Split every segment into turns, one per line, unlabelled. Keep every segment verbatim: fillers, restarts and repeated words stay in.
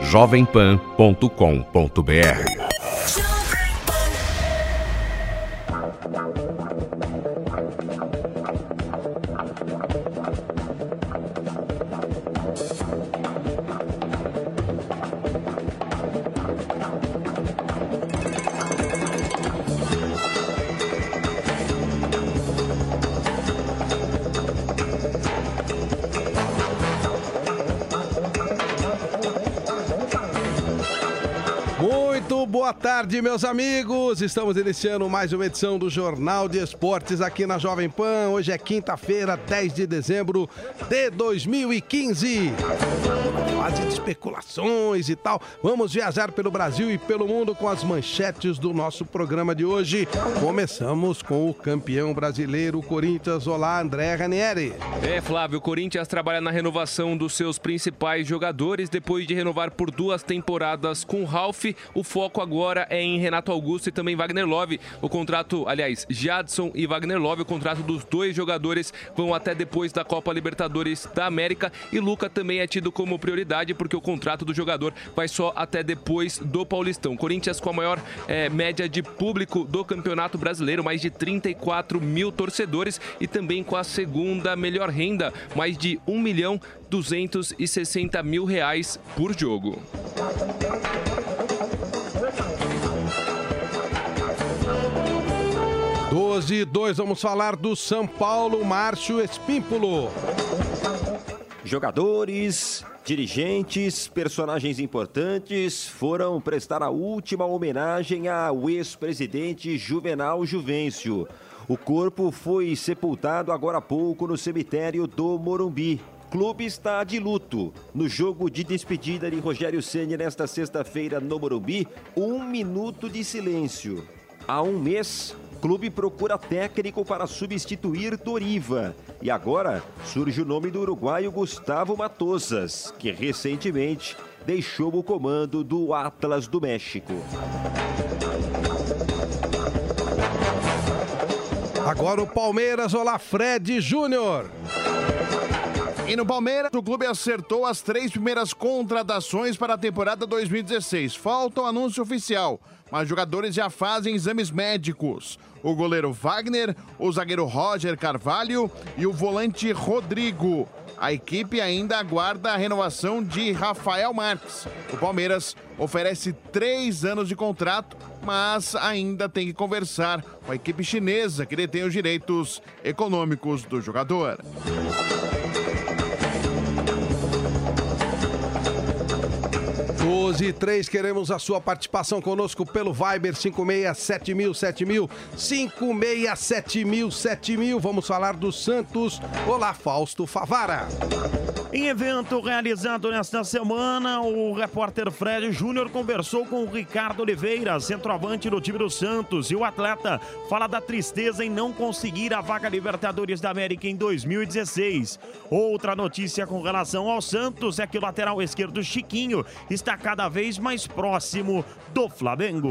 jovem pan ponto com ponto br.
Boa tarde, meus amigos. Estamos iniciando mais uma edição do Jornal de Esportes aqui na Jovem Pan. Hoje é quinta-feira, dez de dezembro de dois mil e quinze. Fase de especulações e tal. Vamos viajar pelo Brasil e pelo mundo com as manchetes do nosso programa de hoje. Começamos com o campeão brasileiro, Corinthians. Olá, André Ranieri.
É, Flávio, o Corinthians trabalha na renovação dos seus principais jogadores. Depois de renovar por duas temporadas com o Ralf, o foco agora é em Renato Augusto e também Wagner Love. O contrato, aliás, Jadson e Wagner Love, o contrato dos dois jogadores vão até depois da Copa Libertadores da América. E Luca também é tido como prioridade porque o contrato do jogador vai só até depois do Paulistão. Corinthians com a maior é, média de público do Campeonato Brasileiro, mais de trinta e quatro mil torcedores, e também com a segunda melhor renda, mais de um milhão duzentos e sessenta mil reais por jogo.
doze e dois, vamos falar do São Paulo, Márcio Espímpolo.
Jogadores, dirigentes, personagens importantes foram prestar a última homenagem ao ex-presidente Juvenal Juvencio. O corpo foi sepultado agora há pouco no cemitério do Morumbi. O clube está de luto. No jogo de despedida de Rogério Ceni nesta sexta-feira no Morumbi, um minuto de silêncio. Há um mês, o clube procura técnico para substituir Doriva. E agora surge o nome do uruguaio Gustavo Matosas, que recentemente deixou o comando do Atlas do México.
Agora o Palmeiras, olá, Fred Júnior.
E no Palmeiras, o clube acertou as três primeiras contratações para a temporada dois mil e dezesseis. Falta o anúncio oficial, mas jogadores já fazem exames médicos. O goleiro Wagner, o zagueiro Roger Carvalho e o volante Rodrigo. A equipe ainda aguarda a renovação de Rafael Marques. O Palmeiras oferece três anos de contrato, mas ainda tem que conversar com a equipe chinesa que detém os direitos econômicos do jogador.
doze e três, queremos a sua participação conosco pelo Viber cinco seis sete mil, sete mil, cinco seis sete mil, sete mil. Vamos falar do Santos. Olá, Fausto Favara.
Em evento realizado nesta semana, o repórter Fred Júnior conversou com o Ricardo Oliveira, centroavante do time do Santos, e o atleta fala da tristeza em não conseguir a vaga Libertadores da América em dois mil e dezesseis. Outra notícia com relação ao Santos é que o lateral esquerdo Chiquinho está cada vez mais próximo do Flamengo.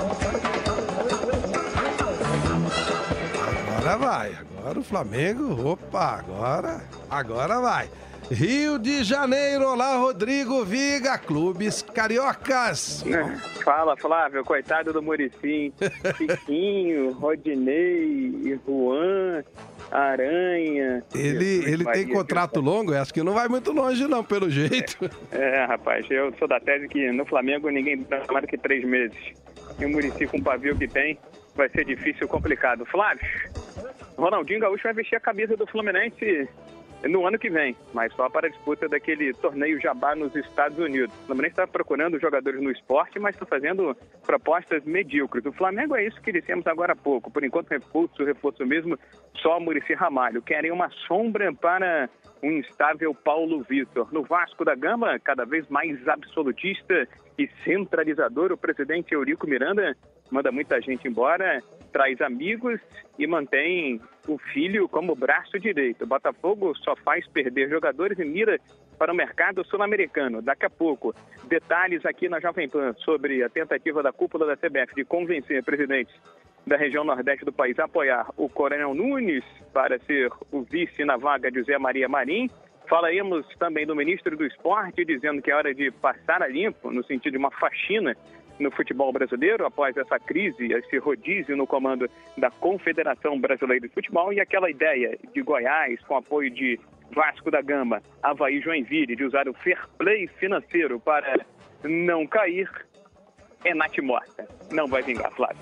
Agora vai, agora o Flamengo, opa, agora, agora vai. Rio de Janeiro, olá, Rodrigo Viga, clubes cariocas.
Fala, Flávio, coitado do Muricy, Chiquinho, Rodinei, Juan, Aranha.
Ele, ele tem contrato longo, acho que não vai muito longe não, pelo jeito.
É, é, rapaz, eu sou da tese que no Flamengo ninguém dá mais do que três meses. E o Muricy com o pavio que tem, vai ser difícil e complicado. Flávio, Ronaldinho Gaúcho vai vestir a camisa do Fluminense no ano que vem, mas só para a disputa daquele torneio Jabá nos Estados Unidos. O Fluminense está procurando jogadores no esporte, mas está fazendo propostas medíocres. O Flamengo é isso que dissemos agora há pouco. Por enquanto, reforço, reforço mesmo, só Muricy Ramalho. Querem uma sombra para um instável Paulo Vitor. No Vasco da Gama, cada vez mais absolutista e centralizador, o presidente Eurico Miranda manda muita gente embora, traz amigos e mantém o filho como braço direito. O Botafogo só faz perder jogadores e mira para o mercado sul-americano. Daqui a pouco, detalhes aqui na Jovem Pan sobre a tentativa da cúpula da C B F de convencer presidentes da região nordeste do país a apoiar o Coronel Nunes para ser o vice na vaga de Zé Maria Marim. Falaremos também do ministro do Esporte, dizendo que é hora de passar a limpo, no sentido de uma faxina no futebol brasileiro, após essa crise, esse rodízio no comando da Confederação Brasileira de Futebol, e aquela ideia de Goiás, com apoio de Vasco da Gama, Avaí e Joinville, de usar o fair play financeiro para não cair, é natimorta. Não vai vingar, Flávio.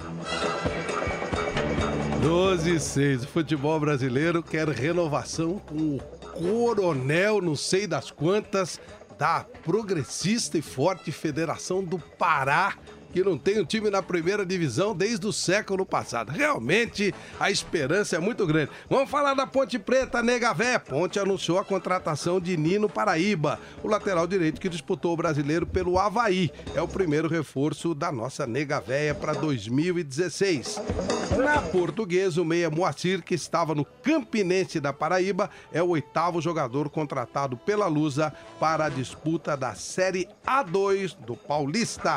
doze e seis. O futebol brasileiro quer renovação com o coronel, não sei das quantas, da progressista e forte Federação do Pará, que não tem um time na primeira divisão desde o século passado. Realmente, a esperança é muito grande. Vamos falar da Ponte Preta, Nega Vé. Ponte anunciou a contratação de Nino Paraíba, o lateral direito que disputou o brasileiro pelo Avaí. É o primeiro reforço da nossa Nega Véia para dois mil e dezesseis. Na Portuguesa, o meia Moacir, que estava no Campinense da Paraíba, é o oitavo jogador contratado pela Lusa para a disputa da Série A dois do Paulista.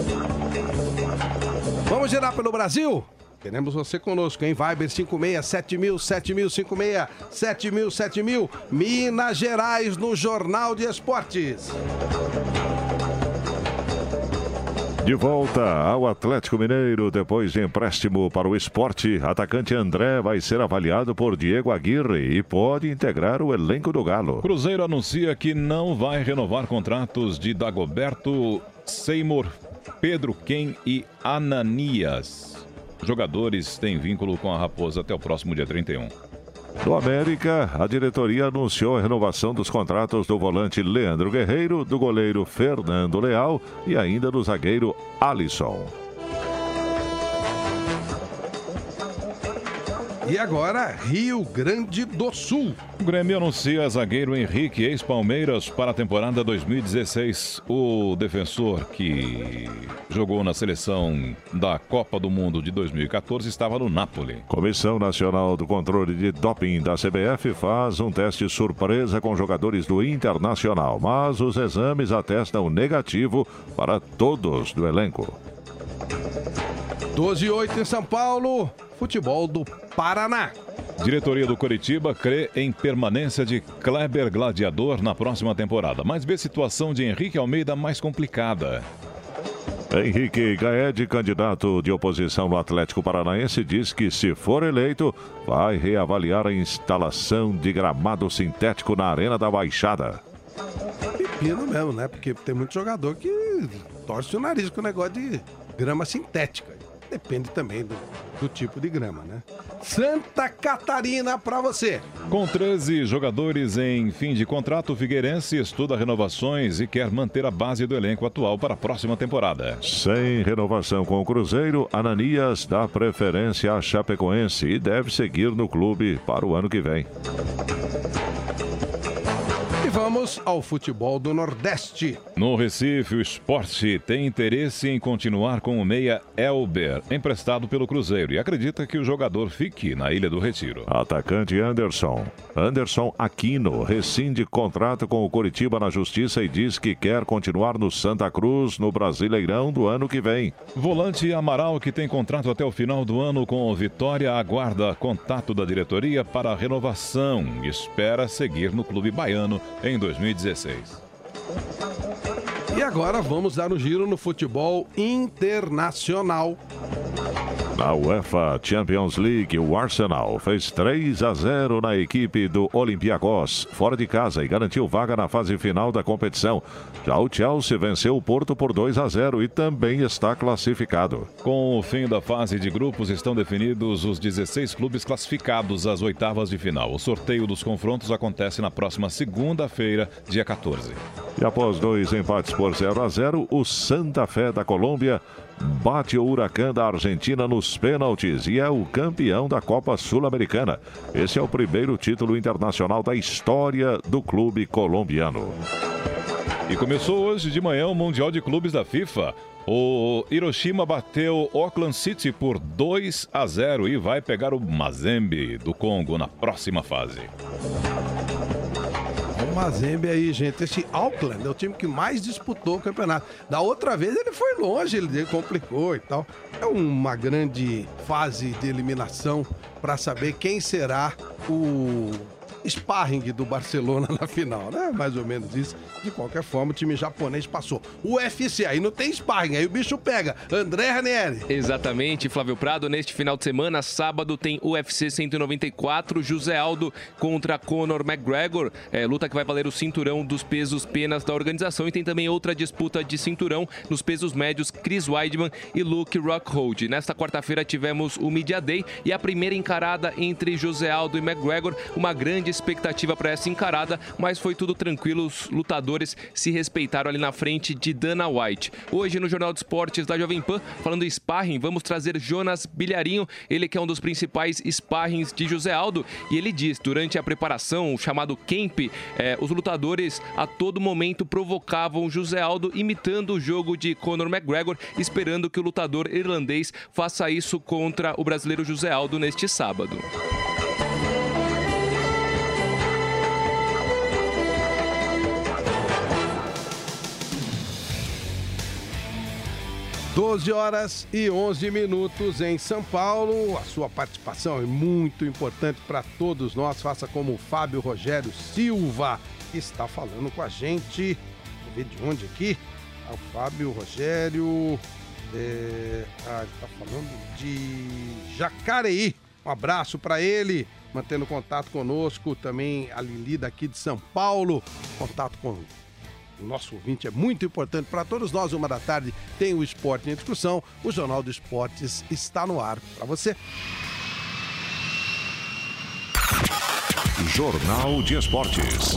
Vamos girar pelo Brasil? Queremos você conosco, hein? Viber cinco seis sete mil, sete mil, cinco seis sete mil, sete mil. Minas Gerais no Jornal de Esportes.
De volta ao Atlético Mineiro, depois de empréstimo para o Sport, atacante André vai ser avaliado por Diego Aguirre e pode integrar o elenco do Galo.
Cruzeiro anuncia que não vai renovar contratos de Dagoberto, Seymour, Pedro Ken e Ananias. Jogadores têm vínculo com a Raposa até o próximo dia trinta e um.
Do América, a diretoria anunciou a renovação dos contratos do volante Leandro Guerreiro, do goleiro Fernando Leal e ainda do zagueiro Alisson.
E agora, Rio Grande do Sul.
O Grêmio anuncia zagueiro Henrique, ex-Palmeiras, para a temporada dois mil e dezesseis. O defensor que jogou na seleção da Copa do Mundo de dois mil e quatorze estava no Napoli.
Comissão Nacional do Controle de Doping da C B F faz um teste surpresa com jogadores do Internacional, mas os exames atestam negativo para todos do elenco.
doze e oito em São Paulo, futebol do Paraná.
Diretoria do Coritiba crê em permanência de Kleber Gladiador na próxima temporada, mas vê situação de Henrique Almeida mais complicada.
Henrique Gaed, candidato de oposição no Atlético Paranaense, diz que, se for eleito, vai reavaliar a instalação de gramado sintético na Arena da Baixada.
Pepino mesmo, né? Porque tem muito jogador que torce o nariz com o negócio de grama sintética. Depende também do, do tipo de grama, né? Santa Catarina pra você.
Com treze jogadores em fim de contrato, o Figueirense estuda renovações e quer manter a base do elenco atual para a próxima temporada.
Sem renovação com o Cruzeiro, Ananias dá preferência a Chapecoense e deve seguir no clube para o ano que vem.
Vamos ao futebol do Nordeste.
No Recife, o Sport tem interesse em continuar com o meia Elber, emprestado pelo Cruzeiro, e acredita que o jogador fique na Ilha do Retiro.
Atacante Anderson. Anderson Aquino rescinde contrato com o Coritiba na Justiça e diz que quer continuar no Santa Cruz no Brasileirão do ano que vem.
Volante Amaral, que tem contrato até o final do ano com o Vitória, aguarda contato da diretoria para a renovação e espera seguir no clube baiano em dois mil e dezesseis.
E agora vamos dar um giro no futebol internacional.
Na UEFA Champions League, o Arsenal fez três a zero na equipe do Olympiacos, fora de casa, e garantiu vaga na fase final da competição. Já o Chelsea venceu o Porto por dois a zero e também está classificado.
Com o fim da fase de grupos, estão definidos os dezesseis clubes classificados às oitavas de final. O sorteio dos confrontos acontece na próxima segunda-feira, dia quatorze.
E após dois empates por zero a zero, o Santa Fé da Colômbia bate o Huracán da Argentina nos pênaltis e é o campeão da Copa Sul-Americana. Esse é o primeiro título internacional da história do clube colombiano.
E começou hoje de manhã o Mundial de Clubes da FIFA. O Hiroshima bateu Auckland City por dois a zero e vai pegar o Mazembe do Congo na próxima fase.
O Mazembe aí, gente. Esse Auckland é o time que mais disputou o campeonato. Da outra vez ele foi longe, ele complicou e tal. É uma grande fase de eliminação para saber quem será o sparring do Barcelona na final, né? Mais ou menos isso. De qualquer forma, o time japonês passou. O U F C, aí não tem sparring, aí o bicho pega. André Ranieri.
Exatamente, Flávio Prado. Neste final de semana, sábado, tem U F C cento e noventa e quatro, José Aldo contra Conor McGregor. É, luta que vai valer o cinturão dos pesos penas da organização. E tem também outra disputa de cinturão nos pesos médios, Chris Weidman e Luke Rockhold. Nesta quarta-feira tivemos o Media Day e a primeira encarada entre José Aldo e McGregor. Uma grande expectativa para essa encarada, mas foi tudo tranquilo. Os lutadores se respeitaram ali na frente de Dana White. Hoje, no Jornal de Esportes da Jovem Pan, falando em sparring, vamos trazer Jonas Bilharinho, ele que é um dos principais sparrings de José Aldo, e ele diz, durante a preparação, o chamado camp, eh, os lutadores a todo momento provocavam José Aldo, imitando o jogo de Conor McGregor, esperando que o lutador irlandês faça isso contra o brasileiro José Aldo neste sábado.
doze horas e onze minutos em São Paulo. A sua participação é muito importante para todos nós. Faça como o Fábio Rogério Silva, que está falando com a gente. Vou ver de onde aqui. Ah, o Fábio Rogério. É... Ah, ele está falando de Jacareí. Um abraço para ele, mantendo contato conosco. Também a Lili daqui de São Paulo. Contato com o nosso ouvinte é muito importante para todos nós. Uma da tarde tem o Esporte em Discussão. O Jornal do Esportes está no ar para você.
Jornal de Esportes.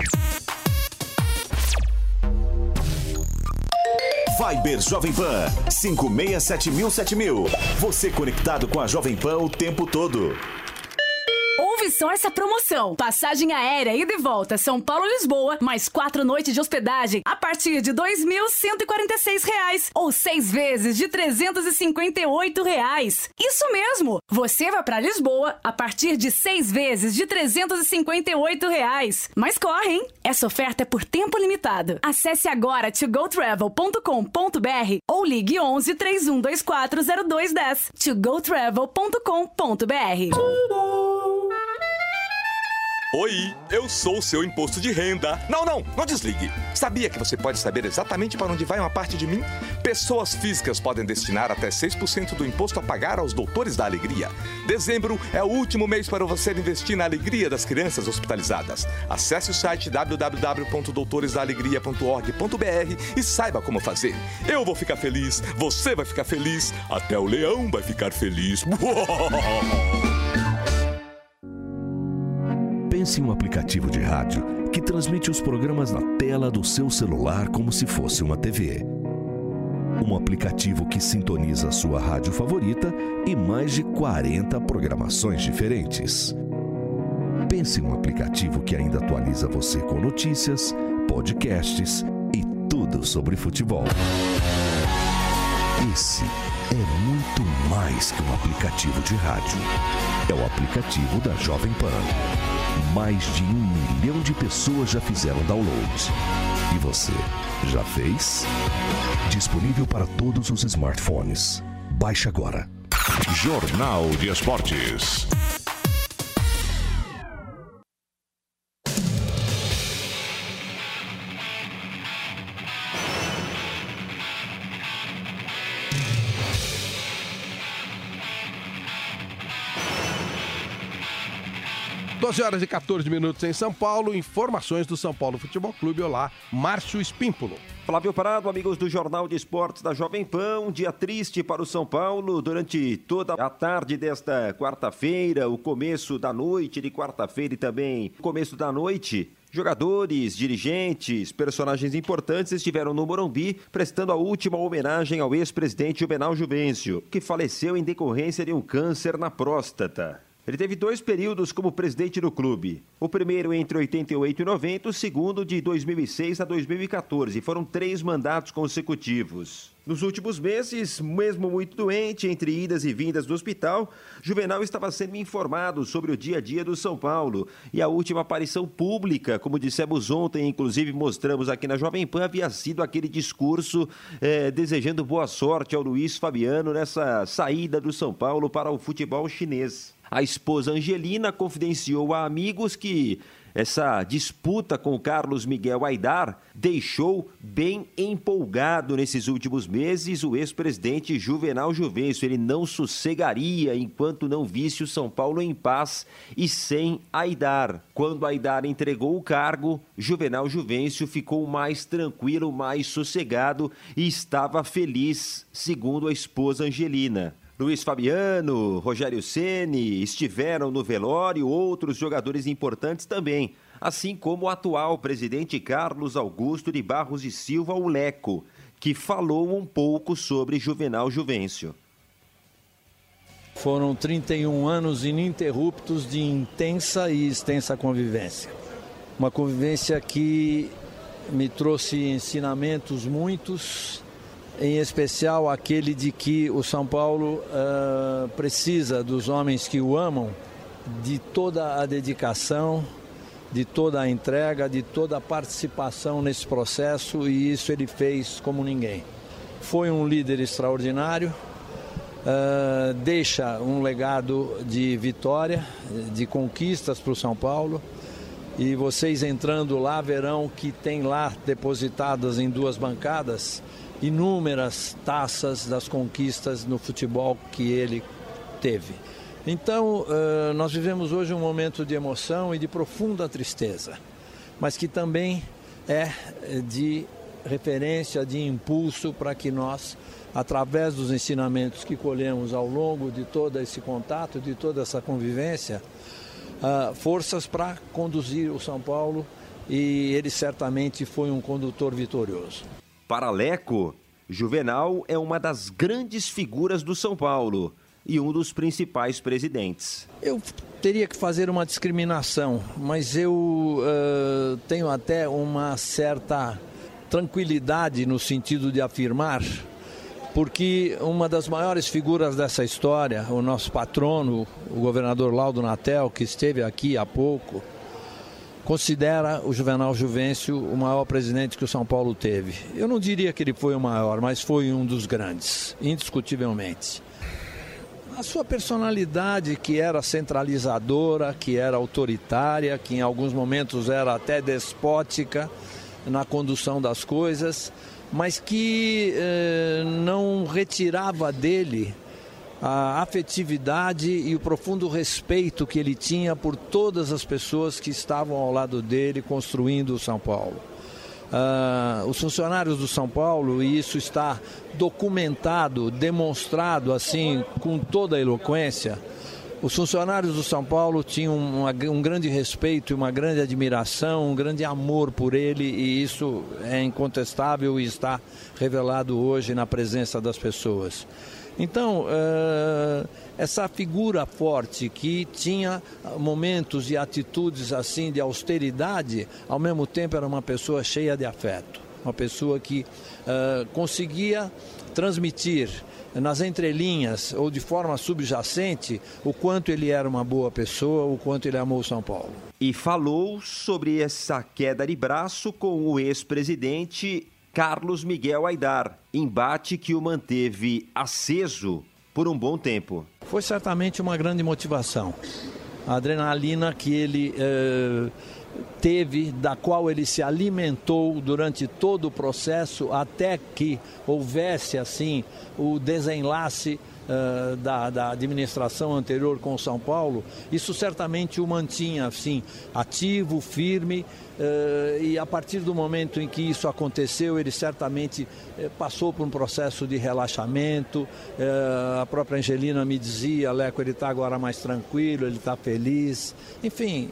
Viber Jovem Pan, cinco seis sete mil, sete mil. Você conectado com a Jovem Pan o tempo todo.
Ouve só essa promoção. Passagem aérea ida e volta São Paulo-Lisboa, mais quatro noites de hospedagem a partir de dois mil cento e quarenta e seis reais ou seis vezes de trezentos e cinquenta e oito reais. Isso mesmo! Você vai para Lisboa a partir de seis vezes de trezentos e cinquenta e oito reais. Mas corre, hein? Essa oferta é por tempo limitado. Acesse agora to go travel ponto com ponto b r ou ligue onze, três um dois quatro, zero dois um zero. to go travel ponto com ponto b r.
Oi, eu sou o seu imposto de renda. Não, não, não desligue. Sabia que você pode saber exatamente para onde vai uma parte de mim? Pessoas físicas podem destinar até seis por cento do imposto a pagar aos Doutores da Alegria. Dezembro é o último mês para você investir na alegria das crianças hospitalizadas. Acesse o site w w w ponto doutores da alegria ponto org ponto b r e saiba como fazer. Eu vou ficar feliz, você vai ficar feliz, até o leão vai ficar feliz.
Pense em um aplicativo de rádio que transmite os programas na tela do seu celular como se fosse uma T V. Um aplicativo que sintoniza a sua rádio favorita e mais de quarenta programações diferentes. Pense em um aplicativo que ainda atualiza você com notícias, podcasts e tudo sobre futebol. Esse é muito mais que um aplicativo de rádio. É o aplicativo da Jovem Pan. Mais de um milhão de pessoas já fizeram download. E você, já fez? Disponível para todos os smartphones. Baixe agora.
Jornal de Esportes.
doze horas e quatorze minutos em São Paulo. Informações do São Paulo Futebol Clube. Olá, Márcio Espímpolo.
Flávio Prado, amigos do Jornal de Esportes da Jovem Pan. Um dia triste para o São Paulo. Durante toda a tarde desta quarta-feira, o começo da noite de quarta-feira e também o começo da noite, jogadores, dirigentes, personagens importantes estiveram no Morumbi prestando a última homenagem ao ex-presidente Juvenal Juvencio, que faleceu em decorrência de um câncer na próstata. Ele teve dois períodos como presidente do clube. O primeiro entre oitenta e oito e noventa, o segundo de dois mil e seis a dois mil e quatorze. Foram três mandatos consecutivos. Nos últimos meses, mesmo muito doente, entre idas e vindas do hospital, Juvenal estava sendo informado sobre o dia a dia do São Paulo. E a última aparição pública, como dissemos ontem, inclusive mostramos aqui na Jovem Pan, havia sido aquele discurso eh, desejando boa sorte ao Luiz Fabiano nessa saída do São Paulo para o futebol chinês. A esposa Angelina confidenciou a amigos que Essa disputa com Carlos Miguel Aidar deixou bem empolgado nesses últimos meses o ex-presidente Juvenal Juvencio. Ele não sossegaria enquanto não visse o São Paulo em paz e sem Aidar. Quando Aidar entregou o cargo, Juvenal Juvencio ficou mais tranquilo, mais sossegado e estava feliz, segundo a esposa Angelina. Luiz Fabiano, Rogério Ceni estiveram no velório, outros jogadores importantes também, assim como o atual presidente Carlos Augusto de Barros e Silva, o Leco, que falou um pouco sobre Juvenal Juvencio.
Foram trinta e um anos ininterruptos de intensa e extensa convivência. Uma convivência que me trouxe ensinamentos muitos, em especial aquele de que o São Paulo uh, precisa dos homens que o amam, de toda a dedicação, de toda a entrega, de toda a participação nesse processo, e isso ele fez como ninguém. Foi um líder extraordinário, uh, deixa um legado de vitória, de conquistas para o São Paulo, e vocês entrando lá verão que tem lá depositadas em duas bancadas inúmeras taças das conquistas no futebol que ele teve. Então, nós vivemos hoje um momento de emoção e de profunda tristeza, mas que também é de referência, de impulso para que nós, através dos ensinamentos que colhemos ao longo de todo esse contato, de toda essa convivência, forças para conduzir o São Paulo, e ele certamente foi um condutor vitorioso.
Para Leco, Juvenal é uma das grandes figuras do São Paulo e um dos principais presidentes.
Eu teria que fazer uma discriminação, mas eu uh, tenho até uma certa tranquilidade no sentido de afirmar, porque uma das maiores figuras dessa história, o nosso patrono, o governador Laudo Natel, que esteve aqui há pouco, considera o Juvenal Juvencio o maior presidente que o São Paulo teve. Eu não diria que ele foi o maior, mas foi um dos grandes, indiscutivelmente. A sua personalidade, que era centralizadora, que era autoritária, que em alguns momentos era até despótica na condução das coisas, mas que eh, não retirava dele a afetividade e o profundo respeito que ele tinha por todas as pessoas que estavam ao lado dele construindo o São Paulo. Uh, os funcionários do São Paulo, e isso está documentado, demonstrado assim com toda a eloquência, os funcionários do São Paulo tinham uma, um grande respeito e uma grande admiração, um grande amor por ele, e isso é incontestável e está revelado hoje na presença das pessoas. Então, uh, essa figura forte que tinha momentos e atitudes assim de austeridade, ao mesmo tempo era uma pessoa cheia de afeto, uma pessoa que uh, conseguia transmitir nas entrelinhas ou de forma subjacente o quanto ele era uma boa pessoa, o quanto ele amou São Paulo.
E falou sobre essa queda de braço com o ex-presidente Carlos Miguel Aidar, embate que o manteve aceso por um bom tempo.
Foi certamente uma grande motivação. A adrenalina que ele eh, teve, da qual ele se alimentou durante todo o processo, até que houvesse assim o desenlace Uh, da, da administração anterior com o São Paulo, isso certamente o mantinha assim, ativo, firme, uh, e a partir do momento em que isso aconteceu, ele certamente uh, passou por um processo de relaxamento. Uh, a própria Angelina me dizia: Leco, ele está agora mais tranquilo, ele está feliz. Enfim,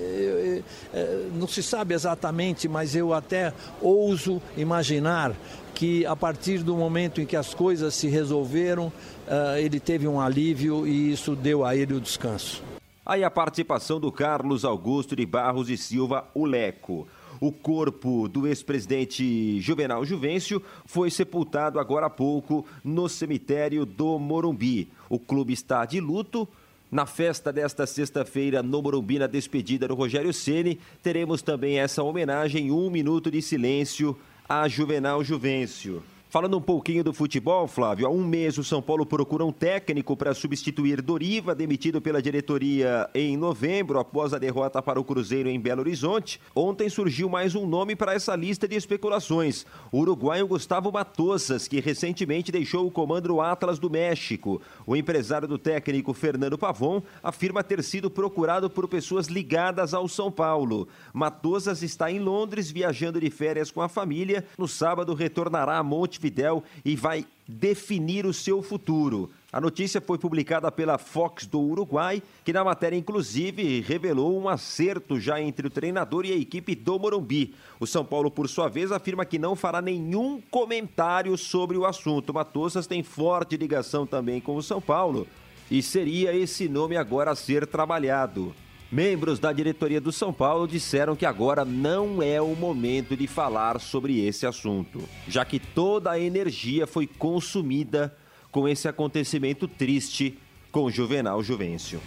uh, uh, não se sabe exatamente, mas eu até ouso imaginar que a partir do momento em que as coisas se resolveram, uh, ele teve um alívio e isso deu a ele o descanso.
Aí a participação do Carlos Augusto de Barros e Silva, o Leco. O corpo do ex-presidente Juvenal Juvencio foi sepultado agora há pouco no cemitério do Morumbi. O clube está de luto. Na festa desta sexta-feira no Morumbi, na despedida do Rogério Ceni, teremos também essa homenagem, um minuto de silêncio a Juvenal Juvencio. Falando um pouquinho do futebol, Flávio, há um mês o São Paulo procura um técnico para substituir Doriva, demitido pela diretoria em novembro, após a derrota para o Cruzeiro em Belo Horizonte. Ontem surgiu mais um nome para essa lista de especulações, o uruguaio Gustavo Matosas, que recentemente deixou o comando do Atlas do México. O empresário do técnico, Fernando Pavon, afirma ter sido procurado por pessoas ligadas ao São Paulo. Matosas está em Londres, viajando de férias com a família. No sábado, retornará a Monte Fidel e vai definir o seu futuro. A notícia foi publicada pela Fox do Uruguai, que na matéria, inclusive, revelou um acerto já entre o treinador e a equipe do Morumbi. O São Paulo, por sua vez, afirma que não fará nenhum comentário sobre o assunto. Matosas tem forte ligação também com o São Paulo e seria esse nome agora a ser trabalhado. Membros da diretoria do São Paulo disseram que agora não é o momento de falar sobre esse assunto, já que toda a energia foi consumida com esse acontecimento triste com Juvenal Juvencio.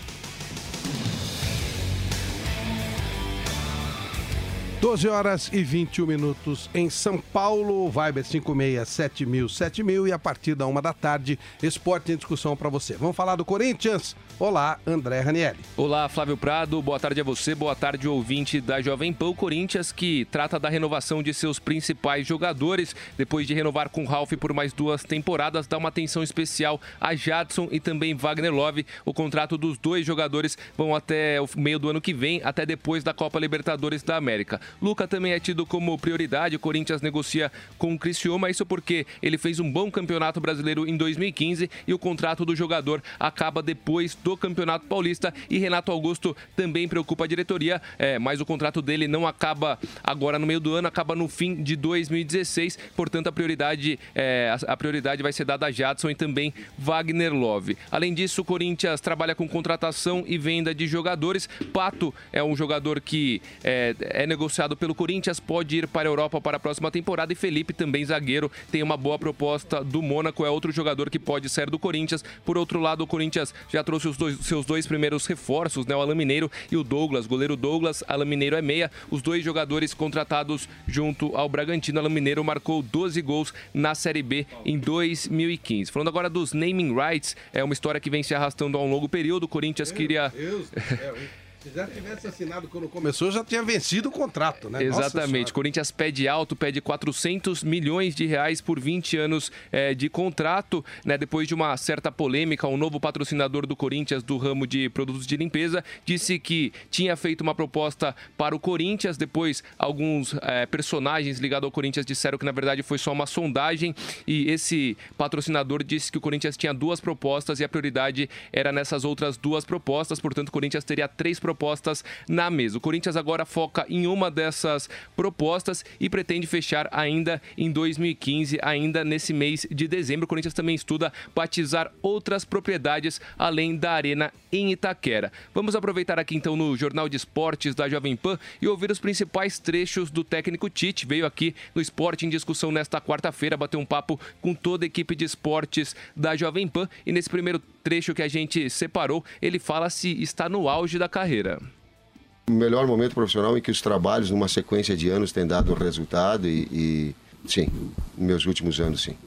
doze horas e vinte e um minutos em São Paulo, Viber cinco seis sete mil, sete mil e a partir da uma da tarde, Esporte em Discussão para você. Vamos falar do Corinthians? Olá, André Ranieri.
Olá, Flávio Prado, boa tarde a você, boa tarde, ouvinte da Jovem Pan. O Corinthians, que trata da renovação de seus principais jogadores, depois de renovar com Ralf por mais duas temporadas, dá uma atenção especial a Jadson e também Wagner Love. O contrato dos dois jogadores vão até o meio do ano que vem, até depois da Copa Libertadores da América. Luca também é tido como prioridade, o Corinthians negocia com o Criciúma, isso porque ele fez um bom campeonato brasileiro em dois mil e quinze e o contrato do jogador acaba depois do Campeonato Paulista, e Renato Augusto também preocupa a diretoria, é, mas o contrato dele não acaba agora no meio do ano, acaba no fim de dois mil e dezesseis, portanto a prioridade, é, a, a prioridade vai ser dada a Jadson e também Wagner Love. Além disso, o Corinthians trabalha com contratação e venda de jogadores. Pato é um jogador que é, é negociado pelo Corinthians, pode ir para a Europa para a próxima temporada, e Felipe, também zagueiro, tem uma boa proposta do Mônaco, é outro jogador que pode sair do Corinthians. Por outro lado, o Corinthians já trouxe os dois, seus dois primeiros reforços, né, o Alan Mineiro e o Douglas, goleiro Douglas, Alan Mineiro é meia, os dois jogadores contratados junto ao Bragantino. Alan Mineiro marcou doze gols na Série B em dois mil e quinze. Falando agora dos naming rights, é uma história que vem se arrastando há um longo período. O Corinthians queria...
Deus do céu, hein? Se já tivesse assinado quando começou, já tinha vencido o contrato, né?
Exatamente. Corinthians pede alto, pede quatrocentos milhões de reais por vinte anos é, de contrato, né? Depois de uma certa polêmica, um novo patrocinador do Corinthians do ramo de produtos de limpeza disse que tinha feito uma proposta para o Corinthians. Depois, alguns é, personagens ligados ao Corinthians disseram que, na verdade, foi só uma sondagem, e esse patrocinador disse que o Corinthians tinha duas propostas e a prioridade era nessas outras duas propostas. Portanto, o Corinthians teria três propostas propostas na mesa. O Corinthians agora foca em uma dessas propostas e pretende fechar ainda em dois mil e quinze, ainda nesse mês de dezembro. O Corinthians também estuda batizar outras propriedades além da Arena em Itaquera. Vamos aproveitar aqui então no Jornal de Esportes da Jovem Pan e ouvir os principais trechos do técnico Tite. Veio aqui no Esporte em Discussão nesta quarta-feira, bateu um papo com toda a equipe de esportes da Jovem Pan, e nesse primeiro trecho que a gente separou, ele fala se está no auge da carreira.
O melhor momento profissional em que os trabalhos, numa sequência de anos, têm dado resultado e, e sim, meus últimos anos, sim.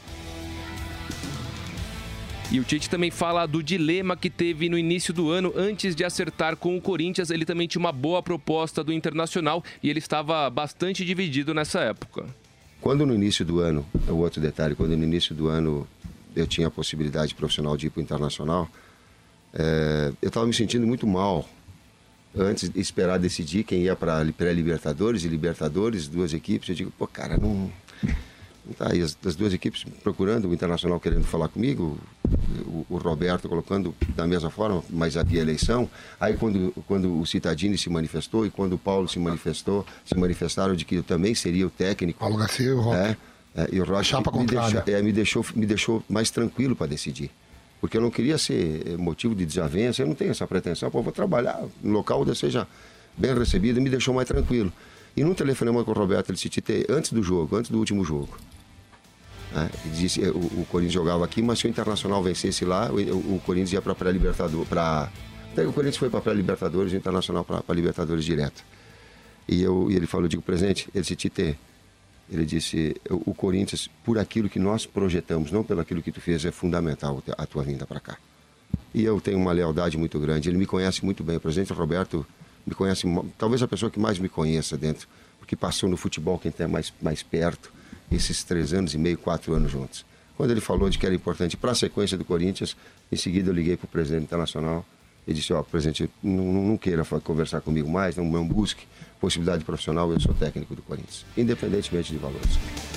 E o Tite também fala do dilema que teve no início do ano, antes de acertar com o Corinthians. Ele também tinha uma boa proposta do Internacional e ele estava bastante dividido nessa época.
Quando no início do ano, é o outro detalhe, quando no início do ano eu tinha a possibilidade profissional de ir para o Internacional, é, eu estava me sentindo muito mal. Antes de esperar decidir quem ia para pré-Libertadores e Libertadores, duas equipes, eu digo, pô, cara, não... não tá. E as, as duas equipes procurando, o Internacional querendo falar comigo, o, o Roberto colocando da mesma forma, mas havia eleição. Aí quando, quando o Cittadini se manifestou e quando o Paulo se manifestou, se manifestaram de que eu também seria o técnico.
Paulo Garcia e o Roque.
É, é, e o Roque
chapa
me,
deixou,
é, me, deixou, me deixou mais tranquilo para decidir. Porque eu não queria ser motivo de desavença, eu não tenho essa pretensão. Pô, eu vou trabalhar no local onde eu seja bem recebido, e me deixou mais tranquilo. E num telefonema com o Roberto, ele disse, Tite, antes do jogo, antes do último jogo, né, ele disse, o, o Corinthians jogava aqui, mas se o Internacional vencesse lá, o, o Corinthians ia para a pré-Libertadores. Pra... Até o Corinthians foi para a pré-Libertadores e o Internacional para a Libertadores direto. E, eu, e ele falou, eu digo, presente, ele disse, Tite, Ele disse, o Corinthians, por aquilo que nós projetamos, não pelo aquilo que tu fez, é fundamental a tua vinda para cá. E eu tenho uma lealdade muito grande. Ele me conhece muito bem. O presidente Roberto me conhece, talvez a pessoa que mais me conheça dentro, porque passou no futebol quem está mais, mais perto, esses três anos e meio, quatro anos juntos. Quando ele falou de que era importante para a sequência do Corinthians, em seguida eu liguei para o presidente internacional e disse, ó, presidente, não, não queira conversar comigo mais, não, não busque possibilidade profissional, eu sou técnico do Corinthians, independentemente de valores.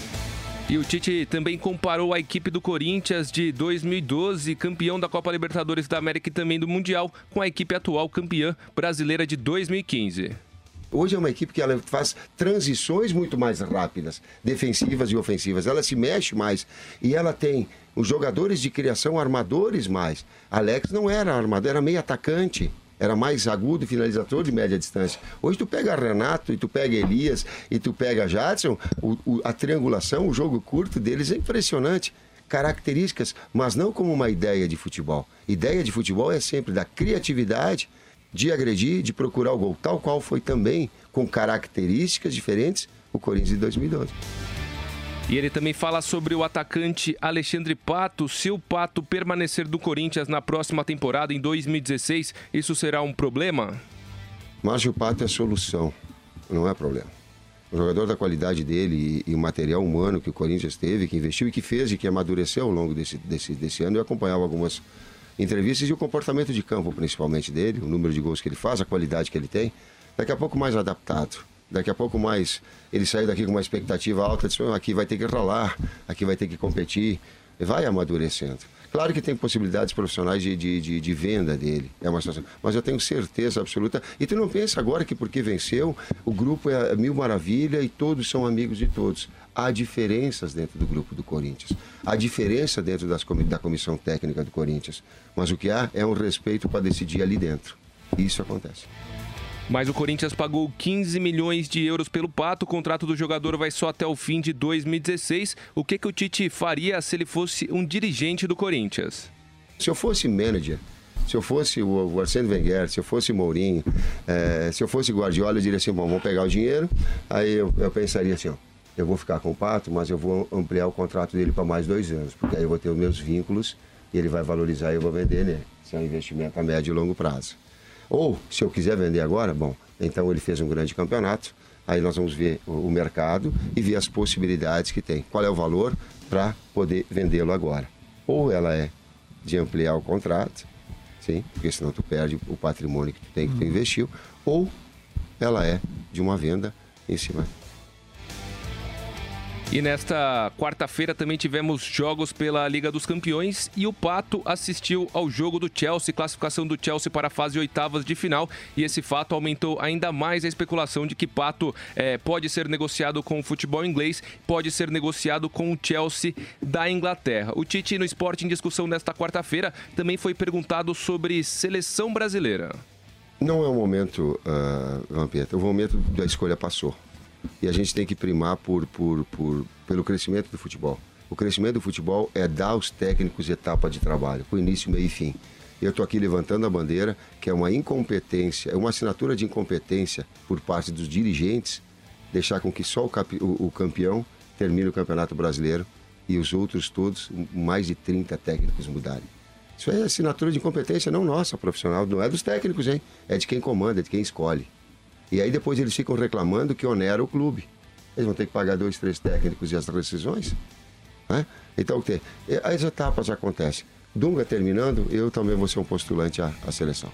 E o Tite também comparou a equipe do Corinthians de dois mil e doze, campeão da Copa Libertadores da América e também do Mundial, com a equipe atual campeã brasileira de dois mil e quinze.
Hoje é uma equipe que ela faz transições muito mais rápidas, defensivas e ofensivas. Ela se mexe mais e ela tem os jogadores de criação, armadores mais. Alex não era armador, era meio atacante. Era mais agudo e finalizador de média distância. Hoje tu pega Renato, e tu pega Elias, e tu pega Jadson, o, o, a triangulação, o jogo curto deles é impressionante. Características, mas não como uma ideia de futebol. Ideia de futebol é sempre da criatividade, de agredir, de procurar o gol. Tal qual foi também, com características diferentes, o Corinthians de dois mil e doze.
E ele também fala sobre o atacante Alexandre Pato. Se o Pato permanecer do Corinthians na próxima temporada, em dois mil e dezesseis, isso será um problema?
Márcio Pato é solução, não é problema. O jogador da qualidade dele e, e o material humano que o Corinthians teve, que investiu e que fez e que amadureceu ao longo desse, desse, desse ano, eu acompanhava algumas entrevistas e o comportamento de campo, principalmente dele, o número de gols que ele faz, a qualidade que ele tem, daqui a pouco mais adaptado. Daqui a pouco mais, ele saiu daqui com uma expectativa alta, disse, aqui vai ter que ralar, aqui vai ter que competir, vai amadurecendo. Claro que tem possibilidades profissionais de, de, de, de venda dele, é uma situação, mas eu tenho certeza absoluta, e tu não pensa agora que porque venceu, o grupo é mil maravilha e todos são amigos de todos. Há diferenças dentro do grupo do Corinthians, há diferença dentro das, da comissão técnica do Corinthians, mas o que há é um respeito para decidir ali dentro, e isso acontece.
Mas o Corinthians pagou quinze milhões de euros pelo Pato. O contrato do jogador vai só até o fim de dois mil e dezesseis. O que, que o Tite faria se ele fosse um dirigente do Corinthians?
Se eu fosse manager, se eu fosse o Arsène Wenger, se eu fosse o Mourinho, é, se eu fosse o Guardiola, eu diria assim, bom, vamos pegar o dinheiro. Aí eu, eu pensaria assim, ó, eu vou ficar com o Pato, mas eu vou ampliar o contrato dele para mais dois anos, porque aí eu vou ter os meus vínculos e ele vai valorizar e eu vou vender nele. Isso é um investimento a médio e longo prazo. Ou, se eu quiser vender agora, bom, então ele fez um grande campeonato, aí nós vamos ver o mercado e ver as possibilidades que tem. Qual é o valor para poder vendê-lo agora? Ou ela é de ampliar o contrato, sim, porque senão tu perde o patrimônio que tu tem, que tu investiu, ou ela é de uma venda em cima.
E nesta quarta-feira também tivemos jogos pela Liga dos Campeões e o Pato assistiu ao jogo do Chelsea, classificação do Chelsea para a fase oitavas de final, e esse fato aumentou ainda mais a especulação de que Pato é, pode ser negociado com o futebol inglês, pode ser negociado com o Chelsea da Inglaterra. O Tite, no Esporte em Discussão nesta quarta-feira, também foi perguntado sobre seleção brasileira.
Não é o momento, uh, Vampeta, o momento da escolha passou. E a gente tem que primar por, por, por, pelo crescimento do futebol. O crescimento do futebol é dar aos técnicos etapa de trabalho, com início, meio e fim. Eu estou aqui levantando a bandeira, que é uma incompetência, é uma assinatura de incompetência por parte dos dirigentes, deixar com que só o, cap, o, o campeão termine o Campeonato Brasileiro e os outros todos, mais de trinta técnicos mudarem. Isso é assinatura de incompetência, não nossa, profissional, não é dos técnicos, hein? É de quem comanda, é de quem escolhe. E aí depois eles ficam reclamando que onera o clube. Eles vão ter que pagar dois, três técnicos e as rescisões. Né? Então, o que tem? As etapas acontecem. Dunga terminando, eu também vou ser um postulante à, à seleção.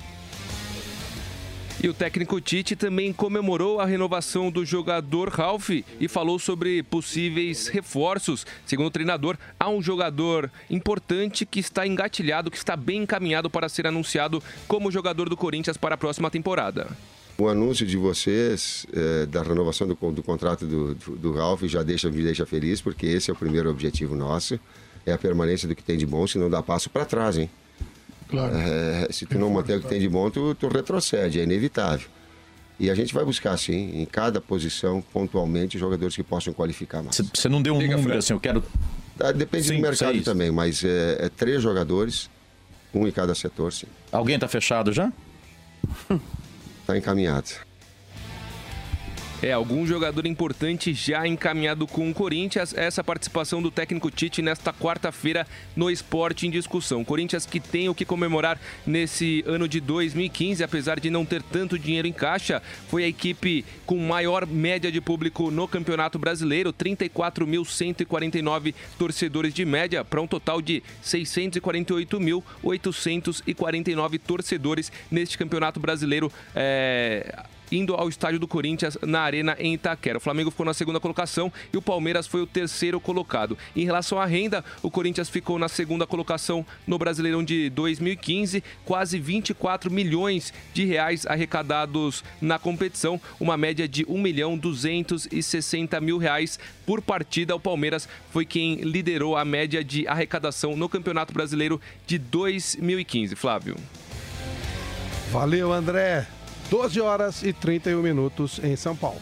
E o técnico Tite também comemorou a renovação do jogador Ralf e falou sobre possíveis reforços. Segundo o treinador, há um jogador importante que está engatilhado, que está bem encaminhado para ser anunciado como jogador do Corinthians para a próxima temporada.
O anúncio de vocês é, da renovação do, do contrato do, do, do Ralf já deixa, me deixa feliz, porque esse é o primeiro objetivo nosso, é a permanência do que tem de bom, se não dá passo para trás, hein? Claro. É, se tu não manter o que tem de bom, tu, tu retrocede, é inevitável. E a gente vai buscar, sim, em cada posição, pontualmente, jogadores que possam qualificar mais.
Você não deu um Liga número, assim, eu quero...
Ah, depende sim, do mercado seis. Também, mas é, é três jogadores, um em cada setor, sim.
Alguém está fechado já?
Está encaminhado.
É, algum jogador importante já encaminhado com o Corinthians. Essa participação do técnico Tite nesta quarta-feira no Esporte em Discussão. Corinthians que tem o que comemorar nesse ano de dois mil e quinze, apesar de não ter tanto dinheiro em caixa, foi a equipe com maior média de público no Campeonato Brasileiro, trinta e quatro mil cento e quarenta e nove torcedores de média, para um total de seiscentos e quarenta e oito mil oitocentos e quarenta e nove torcedores neste Campeonato Brasileiro, é... indo ao estádio do Corinthians na Arena em Itaquera. O Flamengo ficou na segunda colocação e o Palmeiras foi o terceiro colocado. Em relação à renda, o Corinthians ficou na segunda colocação no Brasileirão de dois mil e quinze, quase vinte e quatro milhões de reais arrecadados na competição, uma média de um milhão duzentos e sessenta mil reais por partida. O Palmeiras foi quem liderou a média de arrecadação no Campeonato Brasileiro de dois mil e quinze. Flávio.
Valeu, André. doze horas e trinta e um minutos em São Paulo.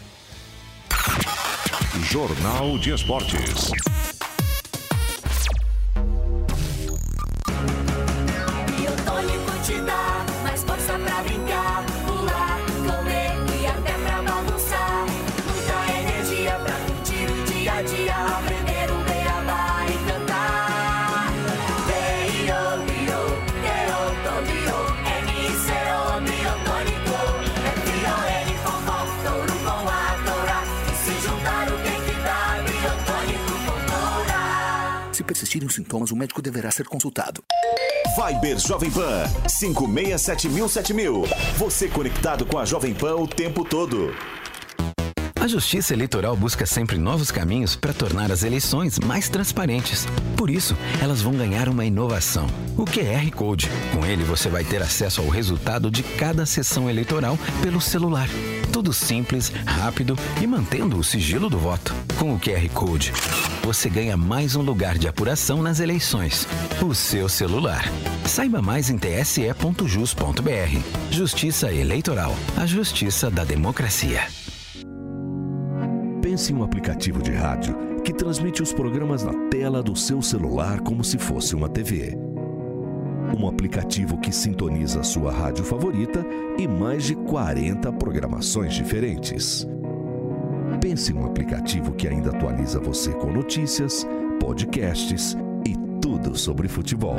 Jornal de Esportes.
Biotônico te dá mais força pra brincar, pular, correr e até pra balançar. Muita energia pra curtir o dia a dia, aprender o beabá e cantar. B-I-O, B-I-O, B-O, B-I-O, N-I-C-O, Biotônico.
Se persistirem os sintomas, o médico deverá ser consultado. Viber Jovem Pan, cinco seis sete mil sete mil. Você conectado com a Jovem Pan o tempo todo.
A Justiça Eleitoral busca sempre novos caminhos para tornar as eleições mais transparentes. Por isso, elas vão ganhar uma inovação, o Q R Code. Com ele, você vai ter acesso ao resultado de cada sessão eleitoral pelo celular. Tudo simples, rápido e mantendo o sigilo do voto. Com o Q R Code, você ganha mais um lugar de apuração nas eleições. O seu celular. Saiba mais em t s e ponto jus ponto b r. Justiça Eleitoral. A justiça da democracia.
Pense em um aplicativo de rádio que transmite os programas na tela do seu celular como se fosse uma T V. Um aplicativo que sintoniza a sua rádio favorita e mais de quarenta programações diferentes. Pense em um aplicativo que ainda atualiza você com notícias, podcasts e tudo sobre futebol.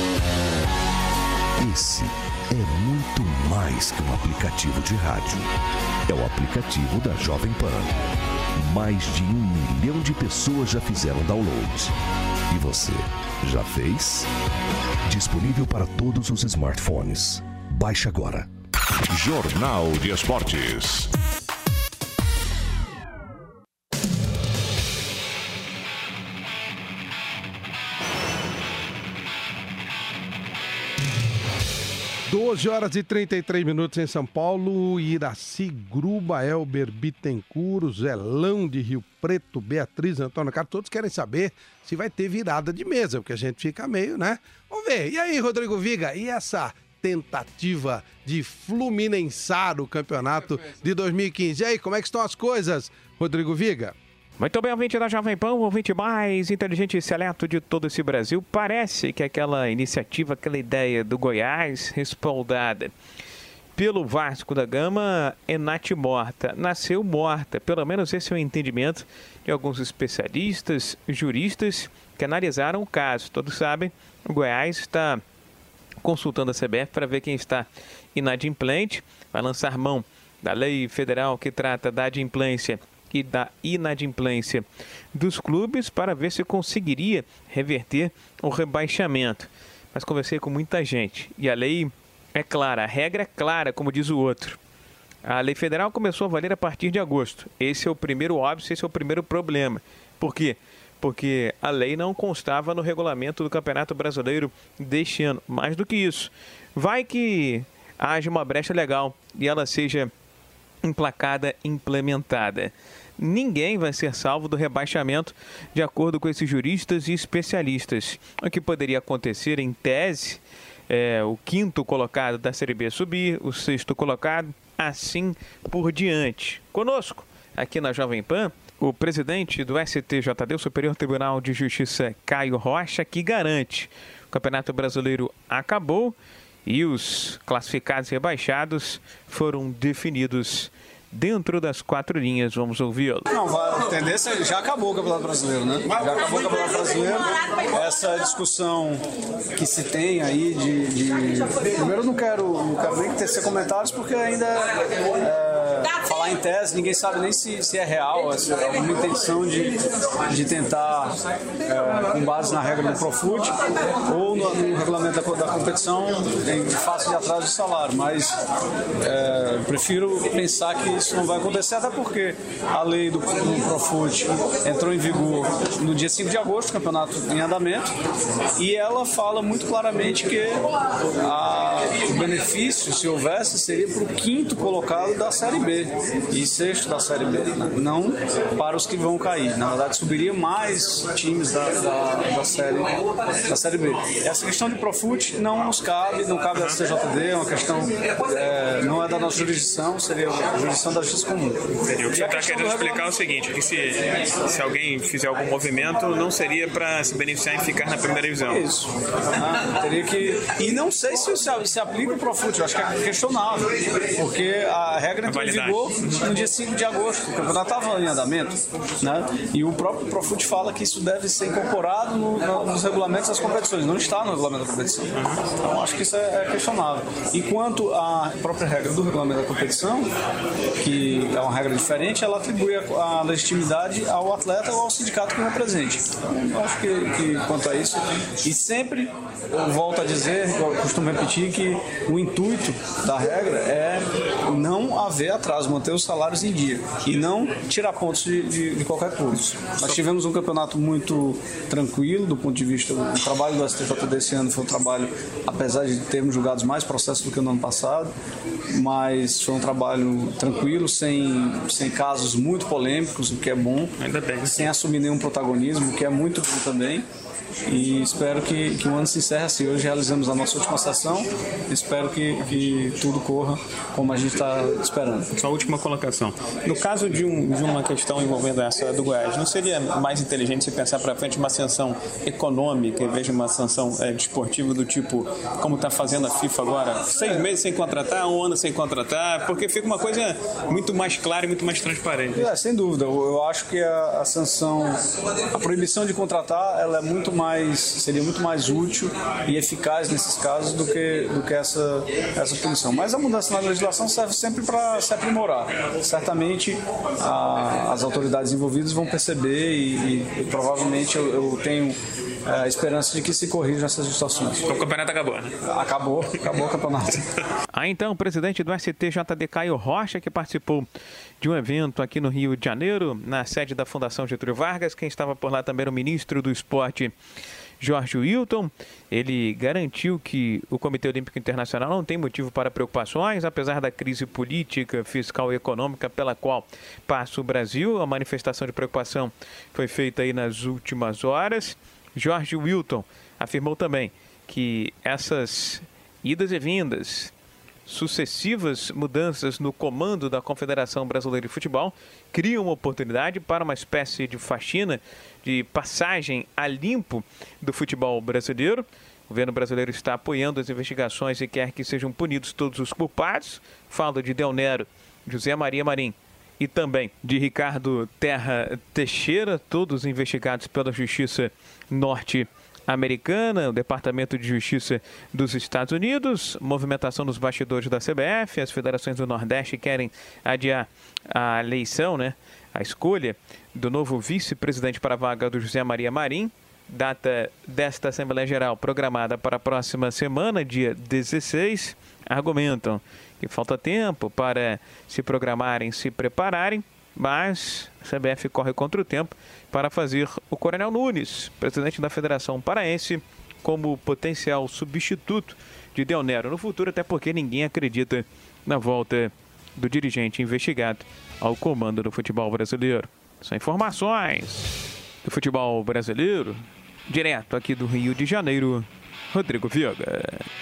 Esse é muito mais que um aplicativo de rádio. É o aplicativo da Jovem Pan. Mais de um milhão de pessoas já fizeram download. E você, já fez? Disponível para todos os smartphones. Baixe agora.
Jornal de Esportes.
doze horas e trinta e três minutos em São Paulo. Iraci, Gruba, Elber Bittencourt, Zelão de Rio Preto, Beatriz, Antônio Carlos, todos querem saber se vai ter virada de mesa, porque a gente fica meio, né? Vamos ver. E aí, Rodrigo Viga, e essa tentativa de fluminensar o campeonato de dois mil e quinze? E aí, como é que estão as coisas, Rodrigo Viga?
Muito bem, ouvinte da Jovem Pan, o ouvinte mais inteligente e seleto de todo esse Brasil. Parece que aquela iniciativa, aquela ideia do Goiás, respaldada pelo Vasco da Gama, é natimorta. Nasceu morta, pelo menos esse é o entendimento de alguns especialistas, juristas que analisaram o caso. Todos sabem, o Goiás está consultando a C B F para ver quem está inadimplente, vai lançar mão da lei federal que trata da adimplência e da inadimplência dos clubes para ver se conseguiria reverter o rebaixamento. Mas conversei com muita gente e a lei é clara, a regra é clara, como diz o outro. A lei federal começou a valer a partir de agosto. Esse é o primeiro óbvio, esse é o primeiro problema. Por quê? Porque a lei não constava no regulamento do Campeonato Brasileiro deste ano. Mais do que isso, vai que haja uma brecha legal e ela seja emplacada, implementada. Ninguém vai ser salvo do rebaixamento, de acordo com esses juristas e especialistas. O que poderia acontecer, em tese, é o quinto colocado da Série B subir, o sexto colocado, assim por diante. Conosco, aqui na Jovem Pan, o presidente do S T J D, o Superior Tribunal de Justiça, Caio Rocha, que garante que o Campeonato Brasileiro acabou e os classificados e rebaixados foram definidos dentro das quatro linhas. Vamos ouvi-lo.
Não, vai, a tendência já acabou o Campeonato Brasileiro, né? Já acabou o Campeonato Brasileiro. Essa discussão que se tem aí de... de... Primeiro, eu não quero, não quero nem tecer comentários, porque ainda é, falar em tese, ninguém sabe nem se, se é real, se é uma intenção de, de tentar, é, com base na regra do Profut ou no, no regulamento da, da competição, em face de atraso de salário. Mas é, prefiro pensar que isso não vai acontecer, até porque a lei do, do Profut entrou em vigor no dia cinco de agosto, campeonato em andamento, e ela fala muito claramente que a, o benefício, se houvesse, seria para o quinto colocado da Série B e sexto da Série B, não para os que vão cair. Na verdade, subiria mais times da, da, da, série, da série B. Essa questão de Profut não nos cabe, não cabe à C J D, é uma questão, é, não é da nossa jurisdição, seria a jurisdição da Justiça Comum.
Entendi. O que você está querendo explicar é o seguinte, que se, se alguém fizer algum movimento, não seria para se beneficiar em ficar na primeira divisão.
Isso. Ah, teria que... E não sei se se, se aplica o Profut, eu acho que é questionável, porque a regra entrou em vigor no dia cinco de agosto, o campeonato estava em andamento, né? E o próprio Profut fala que isso deve ser incorporado no, no, nos regulamentos das competições, não está no regulamento da competição. Então acho que isso é, é questionável. Enquanto a própria regra do regulamento da competição, que é uma regra diferente, ela atribui a, a legitimidade ao atleta ou ao sindicato que o represente. Então, eu acho que, que quanto a isso, e sempre eu volto a dizer, eu costumo repetir que o intuito da regra é não haver atraso, manter os salários em dia e não tirar pontos de, de, de qualquer clube. Nós tivemos um campeonato muito tranquilo do ponto de vista, o trabalho do S T J D esse ano foi um trabalho, apesar de termos julgados mais processos do que no ano passado, mas foi um trabalho tranquilo, sem, sem casos muito polêmicos, o que é bom,
ainda bem,
sem assumir nenhum protagonismo, o que é muito bom também. E espero que, que o ano se encerre assim. Hoje realizamos a nossa última sessão. Espero que, que tudo corra como a gente está esperando.
Só a última colocação. No caso de, um, de uma questão envolvendo essa do Goiás, não seria mais inteligente se pensar para frente uma sanção econômica em vez de uma sanção é, desportiva do tipo, como está fazendo a FIFA agora? Seis meses sem contratar, um ano sem contratar, porque fica uma coisa muito mais clara e muito mais transparente.
É, sem dúvida. Eu, eu acho que a, a sanção, a proibição de contratar, ela é muito mais Mais, seria muito mais útil e eficaz nesses casos do que, do que essa, essa punição. Mas a mudança na legislação serve sempre para se aprimorar. Certamente a, as autoridades envolvidas vão perceber e, e, e provavelmente eu, eu tenho a esperança de que se corrijam essas situações.
O campeonato acabou, né?
Acabou, acabou o campeonato.
Ah, então, o presidente do S T J D, Caio Rocha, que participou de um evento aqui no Rio de Janeiro, na sede da Fundação Getúlio Vargas. Quem estava por lá também era o ministro do Esporte, Jorge Wilton. Ele garantiu que o Comitê Olímpico Internacional não tem motivo para preocupações, apesar da crise política, fiscal e econômica pela qual passa o Brasil. A manifestação de preocupação foi feita aí nas últimas horas. Jorge Wilton afirmou também que essas idas e vindas, sucessivas mudanças no comando da Confederação Brasileira de Futebol criam uma oportunidade para uma espécie de faxina, de passagem a limpo do futebol brasileiro. O governo brasileiro está apoiando as investigações e quer que sejam punidos todos os culpados. Falo de Del Nero, José Maria Marim e também de Ricardo Terra Teixeira, todos investigados pela Justiça Norte-Americana, o Departamento de Justiça dos Estados Unidos, movimentação nos bastidores da C B F, as federações do Nordeste querem adiar a eleição, né, a escolha do novo vice-presidente para a vaga do José Maria Marim. Data desta Assembleia Geral programada para a próxima semana, dia dezesseis, argumentam que falta tempo para se programarem, se prepararem, mas a C B F corre contra o tempo para fazer o Coronel Nunes, presidente da Federação Paraense, como potencial substituto de Del Nero no futuro, até porque ninguém acredita na volta do dirigente investigado ao comando do futebol brasileiro. São informações do futebol brasileiro, direto aqui do Rio de Janeiro, Rodrigo Viega.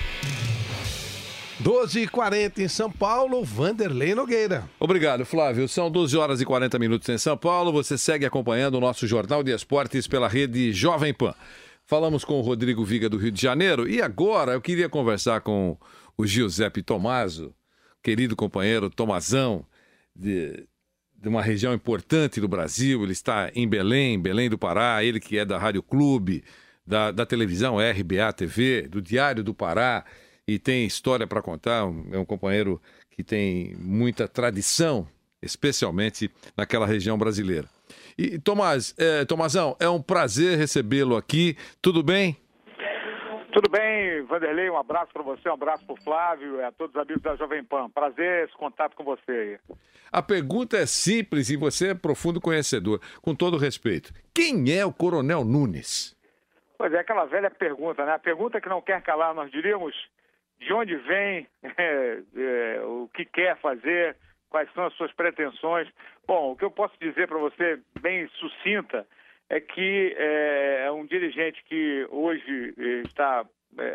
doze e quarenta em São Paulo, Vanderlei Nogueira.
Obrigado, Flávio. São doze horas e quarenta minutos em São Paulo. Você segue acompanhando o nosso Jornal de Esportes pela rede Jovem Pan. Falamos com o Rodrigo Viga do Rio de Janeiro e agora eu queria conversar com o Giuseppe Tommaso, querido companheiro Tomazão, de, de uma região importante do Brasil. Ele está em Belém, Belém do Pará, ele que é da Rádio Clube, da, da televisão R B A T V, do Diário do Pará, e tem história para contar. É um companheiro que tem muita tradição, especialmente naquela região brasileira. E Tomás, é, Tomazão, é um prazer recebê-lo aqui. Tudo bem?
Tudo bem, Vanderlei, um abraço para você, um abraço para o Flávio e a todos os amigos da Jovem Pan. Prazer esse contato com você aí.
A pergunta é simples e você é profundo conhecedor, com todo respeito. Quem é o Coronel Nunes?
Pois é, aquela velha pergunta, né? A pergunta que não quer calar, nós diríamos de onde vem, é, é, o que quer fazer, quais são as suas pretensões. Bom, o que eu posso dizer para você, bem sucinta, é que é, é um dirigente que hoje está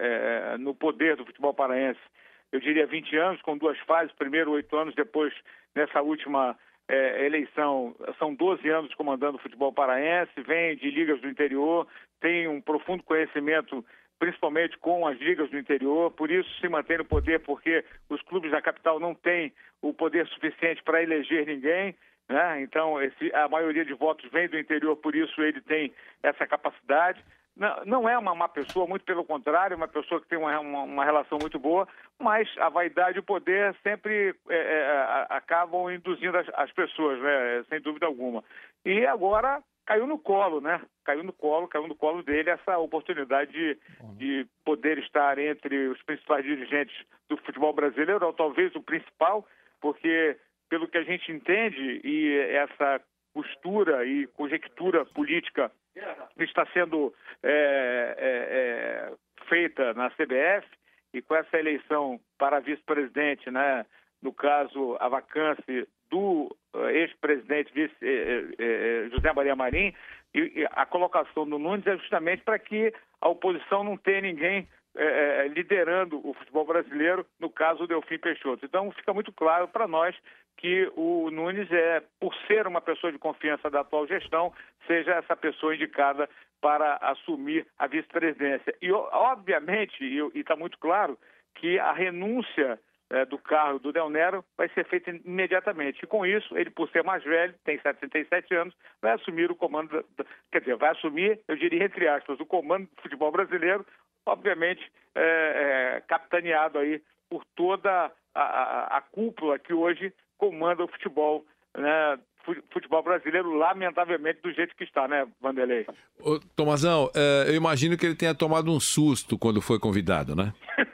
é, no poder do futebol paraense, eu diria vinte anos, com duas fases, primeiro oito anos, depois nessa última é, eleição, são doze anos comandando o futebol paraense, vem de ligas do interior, tem um profundo conhecimento principalmente com as ligas do interior, por isso se mantém no poder, porque os clubes da capital não têm o poder suficiente para eleger ninguém, né? Então esse, a maioria de votos vem do interior, por isso ele tem essa capacidade. Não, não é uma má pessoa, muito pelo contrário, uma pessoa que tem uma, uma, uma relação muito boa, mas a vaidade e o poder sempre é, é, acabam induzindo as, as pessoas, né? Sem dúvida alguma. E agora caiu no colo, né? Caiu no colo, caiu no colo dele essa oportunidade de, de poder estar entre os principais dirigentes do futebol brasileiro, ou talvez o principal, porque, pelo que a gente entende, e essa costura e conjectura política que está sendo é, é, é, feita na C B F, e com essa eleição para vice-presidente, né? No caso, a vacância do ex-presidente vice, eh, eh, José Maria Marim, e, e a colocação do Nunes é justamente para que a oposição não tenha ninguém eh, liderando o futebol brasileiro, no caso o Delfim Peixoto. Então fica muito claro para nós que o Nunes, é, por ser uma pessoa de confiança da atual gestão, seja essa pessoa indicada para assumir a vice-presidência. E obviamente, e está muito claro, que a renúncia É, do cargo do Del Nero vai ser feito imediatamente. E com isso, ele, por ser mais velho, tem setenta e sete anos, vai assumir o comando, da, quer dizer, vai assumir, eu diria entre aspas, o comando do futebol brasileiro, obviamente é, é, capitaneado aí por toda a, a, a cúpula que hoje comanda o futebol, né, futebol brasileiro, lamentavelmente, do jeito que está, né, Vanderlei?
Ô, Tomazão, é, eu imagino que ele tenha tomado um susto quando foi convidado, né?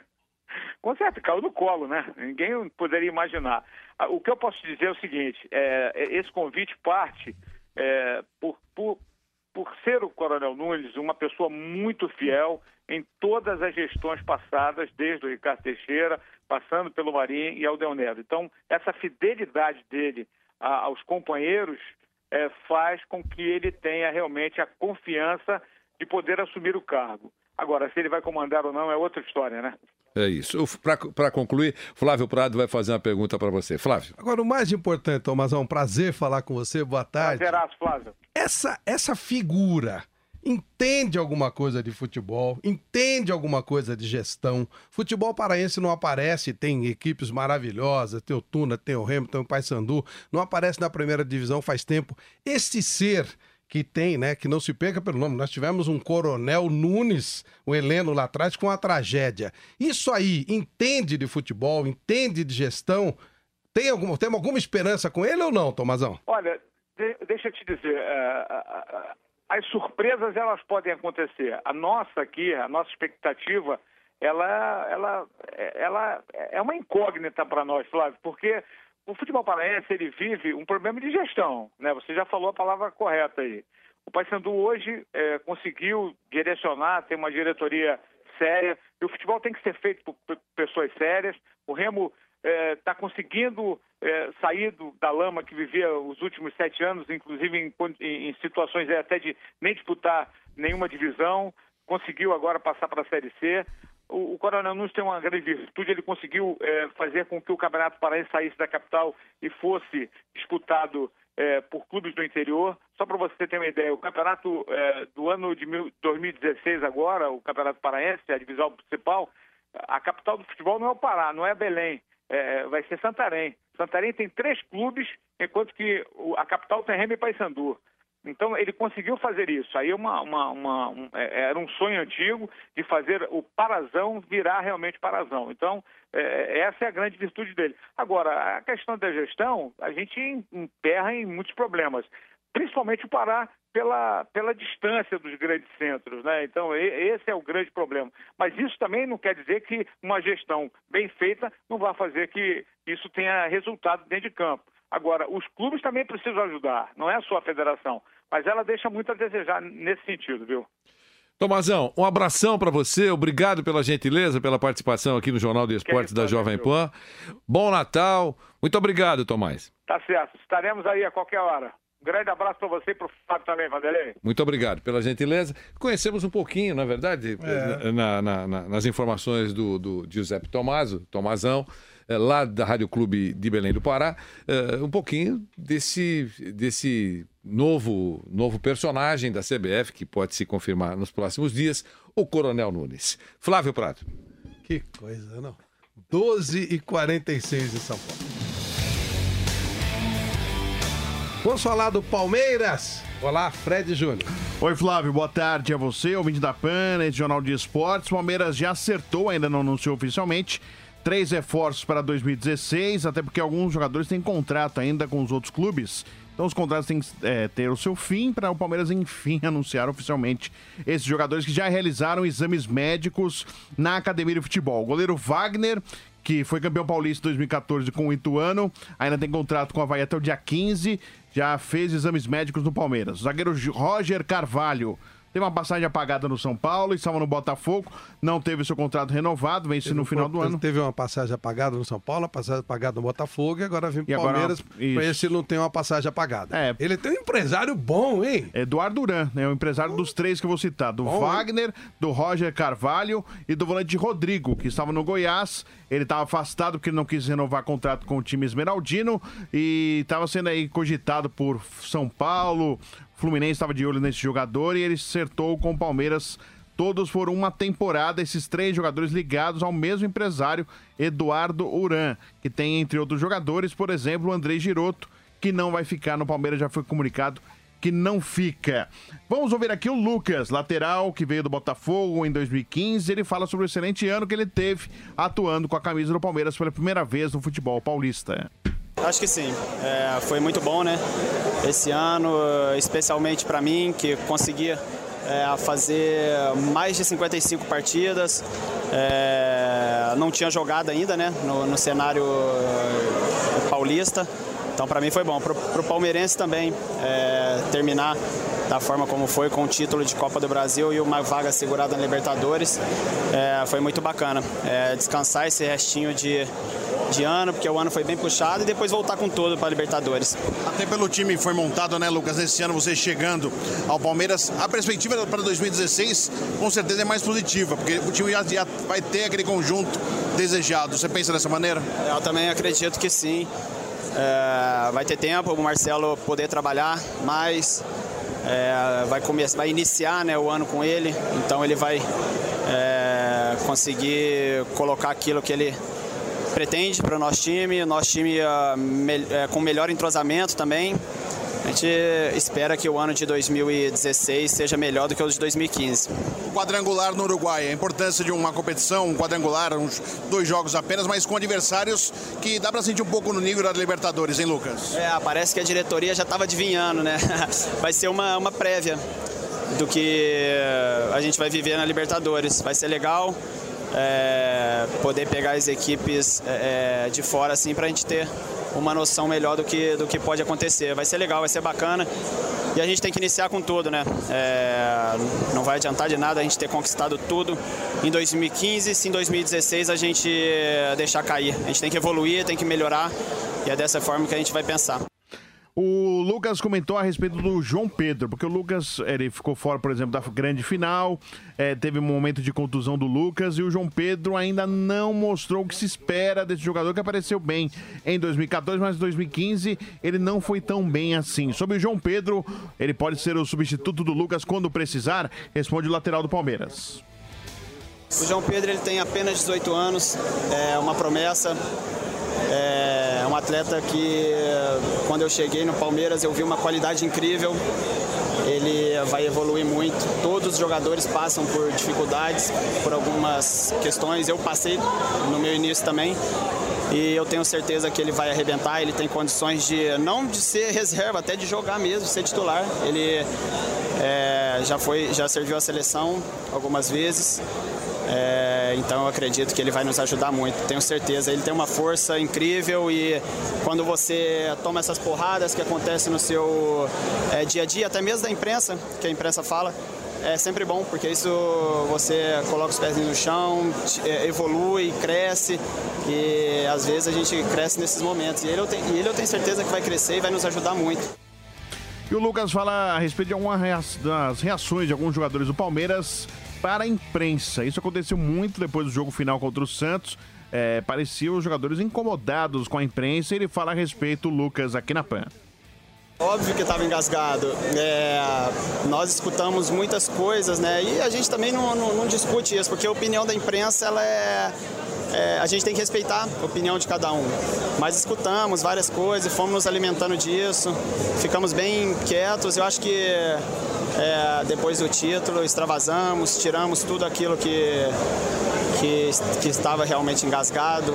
Com certeza, caiu no colo, né? Ninguém poderia imaginar. O que eu posso dizer é o seguinte, é, esse convite parte é, por, por, por ser o Coronel Nunes uma pessoa muito fiel em todas as gestões passadas, desde o Ricardo Teixeira, passando pelo Marim e ao Del Nero. Então, essa fidelidade dele a, aos companheiros é, faz com que ele tenha realmente a confiança de poder assumir o cargo. Agora, se ele vai comandar ou não é outra história, né?
É isso. Para concluir, Flávio Prado vai fazer uma pergunta para você. Flávio.
Agora, o mais importante, Tomás, é um prazer falar com você. Boa tarde.
Prazeraço, Flávio.
Essa, essa figura entende alguma coisa de futebol, entende alguma coisa de gestão. Futebol paraense não aparece, tem equipes maravilhosas, tem o Tuna, tem o Remo, tem o Paysandu, não aparece na primeira divisão faz tempo. Esse ser que tem, né, que não se perca pelo nome, nós tivemos um Coronel Nunes, o Heleno lá atrás, com uma tragédia. Isso aí, entende de futebol, entende de gestão, tem alguma, tem alguma esperança com ele ou não, Tomazão?
Olha, de, deixa eu te dizer, uh, uh, uh, as surpresas elas podem acontecer. A nossa aqui, a nossa expectativa, ela, ela, ela é uma incógnita para nós, Flávio, porque o futebol paraense, ele vive um problema de gestão, né? Você já falou a palavra correta aí. O Paysandu hoje é, conseguiu direcionar, tem uma diretoria séria, e o futebol tem que ser feito por pessoas sérias. O Remo está é, conseguindo é, sair do, da lama que vivia os últimos sete anos, inclusive em, em, em situações até de nem disputar nenhuma divisão, conseguiu agora passar para a Série C. O, o Coronel Nunes tem uma grande virtude, ele conseguiu é, fazer com que o Campeonato Paraense saísse da capital e fosse disputado é, por clubes do interior. Só para você ter uma ideia, o campeonato é, do ano de dois mil e dezesseis agora, o Campeonato Paraense, a divisão principal, a capital do futebol não é o Pará, não é Belém, é, vai ser Santarém. Santarém tem três clubes, enquanto que o, a capital tem Remo e Paysandu. Então, ele conseguiu fazer isso. Aí uma, uma, uma, um, era um sonho antigo de fazer o Parazão virar realmente Parazão. Então, é, essa é a grande virtude dele. Agora, a questão da gestão, a gente emperra em muitos problemas. Principalmente o Pará, pela, pela distância dos grandes centros, né? Então, e, esse é o grande problema. Mas isso também não quer dizer que uma gestão bem feita não vai fazer que isso tenha resultado dentro de campo. Agora, os clubes também precisam ajudar, não é só a federação. Mas ela deixa muito a desejar nesse sentido, viu?
Tomazão, um abração para você, obrigado pela gentileza, pela participação aqui no Jornal de Esportes da Jovem Pan. Bom Natal, muito obrigado, Tomás.
Tá certo, estaremos aí a qualquer hora. Um grande abraço para você e para o Fábio também, Vanderlei.
Muito obrigado pela gentileza. Conhecemos um pouquinho, na verdade, é. na, na, na, nas informações do, do Giuseppe Tomaso, Tomazão, lá da Rádio Clube de Belém do Pará, um pouquinho desse, desse novo, novo personagem da C B F, que pode se confirmar nos próximos dias, o Coronel Nunes. Flávio Prado.
Que coisa, não? doze e quarenta e seis em São Paulo. Vamos falar do Palmeiras. Olá, Fred Júnior.
Oi, Flávio, boa tarde a você, ouvinte da Pan, esse Jornal de Esportes. O Palmeiras já acertou, ainda não anunciou oficialmente, três reforços para dois mil e dezesseis, até porque alguns jogadores têm contrato ainda com os outros clubes. Então os contratos têm que é, ter o seu fim para o Palmeiras, enfim, anunciar oficialmente esses jogadores que já realizaram exames médicos na Academia de Futebol. O goleiro Wagner, que foi campeão paulista em dois mil e catorze com o Ituano, ainda tem contrato com o Avaí até o dia quinze, já fez exames médicos no Palmeiras. O zagueiro Roger Carvalho teve uma passagem apagada no São Paulo, estava no Botafogo, não teve seu contrato renovado, vence no final do ano.
Teve uma passagem apagada no São Paulo, uma passagem apagada no Botafogo e agora vem pro Palmeiras para ver se não tem uma passagem apagada.
É.
Ele tem um empresário bom, hein?
Eduardo Duran, né? O empresário dos três que eu vou citar, do bom, Wagner, do Roger Carvalho e do volante Rodrigo, que estava no Goiás. Ele estava afastado porque ele não quis renovar contrato com o time esmeraldino e estava sendo aí cogitado por São Paulo. O Fluminense estava de olho nesse jogador e ele acertou com o Palmeiras. Todos foram uma temporada, esses três jogadores ligados ao mesmo empresário, Eduardo Uran, que tem, entre outros jogadores, por exemplo, o Andrei Giroto, que não vai ficar no Palmeiras, já foi comunicado que não fica. Vamos ouvir aqui o Lucas, lateral, que veio do Botafogo em dois mil e quinze. Ele fala sobre o excelente ano que ele teve atuando com a camisa do Palmeiras pela primeira vez no futebol paulista.
Acho que sim, é, foi muito bom, né? Esse ano, especialmente para mim, que conseguia é, fazer mais de cinquenta e cinco partidas, é, não tinha jogado ainda, né? No, no cenário paulista. Então, para mim foi bom. Para o palmeirense também, é, terminar da forma como foi, com o título de Copa do Brasil e uma vaga segurada na Libertadores, é, foi muito bacana. É, descansar esse restinho de, de ano, porque o ano foi bem puxado, e depois voltar com tudo para a Libertadores.
Até pelo time foi montado, né, Lucas? Nesse ano você chegando ao Palmeiras, a perspectiva para dois mil e dezesseis com certeza é mais positiva, porque o time já, já vai ter aquele conjunto desejado. Você pensa dessa maneira?
Eu também acredito que sim. É, vai ter tempo o Marcelo poder trabalhar mais, é, vai, começar, vai iniciar, né, o ano com ele, então ele vai é, conseguir colocar aquilo que ele pretende para o nosso time, o nosso time é, me, é, com melhor entrosamento também. A gente espera que o ano de dois mil e dezesseis seja melhor do que o de dois mil e quinze.
O quadrangular no Uruguai, a importância de uma competição, um quadrangular, uns dois jogos apenas, mas com adversários que dá para sentir um pouco no nível da Libertadores, hein, Lucas?
É, parece que a diretoria já estava adivinhando, né? Vai ser uma, uma prévia do que a gente vai viver na Libertadores. Vai ser legal é, poder pegar as equipes é, de fora, assim, para a gente ter uma noção melhor do que, do que pode acontecer. Vai ser legal, vai ser bacana. E a gente tem que iniciar com tudo, né? É, não vai adiantar de nada a gente ter conquistado tudo em dois mil e quinze, se em dois mil e dezesseis a gente deixar cair. A gente tem que evoluir, tem que melhorar, e é dessa forma que a gente vai pensar.
O Lucas comentou a respeito do João Pedro, porque o Lucas ele ficou fora, por exemplo, da grande final, é, teve um momento de contusão do Lucas, e o João Pedro ainda não mostrou o que se espera desse jogador, que apareceu bem em dois mil e catorze, mas em dois mil e quinze ele não foi tão bem assim. Sobre o João Pedro, ele pode ser o substituto do Lucas quando precisar, responde o lateral do Palmeiras.
O João Pedro ele tem apenas dezoito anos, é uma promessa, é um atleta que quando eu cheguei no Palmeiras eu vi uma qualidade incrível, ele vai evoluir muito. Todos os jogadores passam por dificuldades, por algumas questões, eu passei no meu início também. E eu tenho certeza que ele vai arrebentar, ele tem condições de, não de ser reserva, até de jogar mesmo, de ser titular. Ele é, já, foi, já serviu a seleção algumas vezes, é, então eu acredito que ele vai nos ajudar muito, tenho certeza. Ele tem uma força incrível e quando você toma essas porradas que acontecem no seu é, dia a dia, até mesmo da imprensa, que a imprensa fala, é sempre bom, porque isso você coloca os pés no chão, evolui, cresce e às vezes a gente cresce nesses momentos. E ele eu tenho, e ele eu tenho certeza que vai crescer e vai nos ajudar muito.
E o Lucas fala a respeito de algumas das reações de alguns jogadores do Palmeiras para a imprensa. Isso aconteceu muito depois do jogo final contra o Santos. É, pareciam os jogadores incomodados com a imprensa. Ele fala a respeito, Lucas, aqui na P A N.
Óbvio que estava engasgado. É, nós escutamos muitas coisas, né? E a gente também não, não, não discute isso, porque a opinião da imprensa, ela é, é, a gente tem que respeitar a opinião de cada um. Mas escutamos várias coisas, fomos nos alimentando disso, ficamos bem quietos. Eu acho que é, depois do título extravasamos, tiramos tudo aquilo que, que, que estava realmente engasgado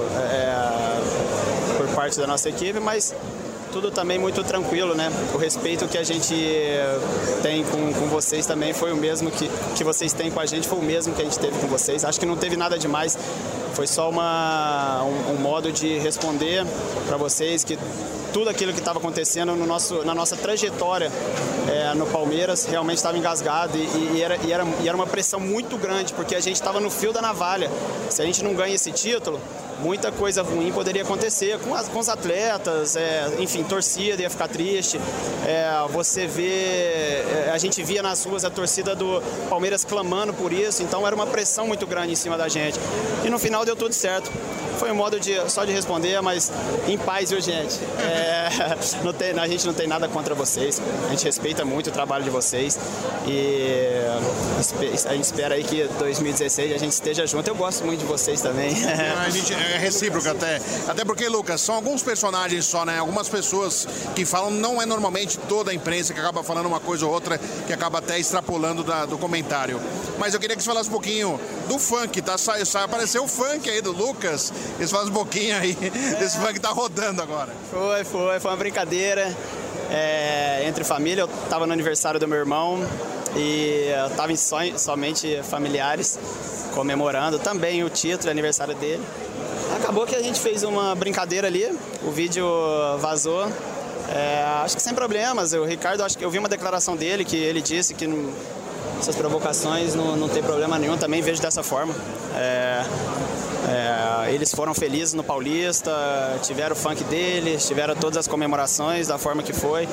é, por parte da nossa equipe, mas tudo também muito tranquilo, né? O respeito que a gente tem com, com vocês também foi o mesmo que, que vocês têm com a gente, foi o mesmo que a gente teve com vocês. Acho que não teve nada demais, foi só uma, um, um modo de responder para vocês que tudo aquilo que estava acontecendo no nosso, na nossa trajetória é, no Palmeiras realmente estava engasgado e, e, era, e, era, e era uma pressão muito grande, porque a gente estava no fio da navalha. Se a gente não ganha esse título, muita coisa ruim poderia acontecer com, as, com os atletas, é, enfim, torcida ia ficar triste. É, você vê, é, a gente via nas ruas a torcida do Palmeiras clamando por isso, então era uma pressão muito grande em cima da gente. E no final deu tudo certo. Foi um modo de, só de responder, mas em paz, viu, gente? É, não tem, a gente não tem nada contra vocês, a gente respeita muito o trabalho de vocês e a gente espera aí que dois mil e dezesseis a gente esteja junto. Eu gosto muito de vocês também.
A gente é recíproco até, até porque, Lucas, são alguns personagens só, né? Algumas pessoas que falam, não é normalmente toda a imprensa que acaba falando uma coisa ou outra, que acaba até extrapolando da, do comentário. Mas eu queria que você falasse um pouquinho do funk, tá? Sa, sa, apareceu o funk aí do Lucas. Eles fazem um pouquinho aí desse funk que tá rodando agora.
Foi, foi, foi uma brincadeira é, entre família. Eu tava no aniversário do meu irmão e eu tava em so, somente familiares comemorando também o título, aniversário dele. Acabou que a gente fez uma brincadeira ali, o vídeo vazou. É, acho que sem problemas. O Ricardo, acho que eu vi uma declaração dele que ele disse que não, essas provocações não, não tem problema nenhum. Também vejo dessa forma. É, É, eles foram felizes no Paulista, tiveram o funk deles, tiveram todas as comemorações da forma que foi.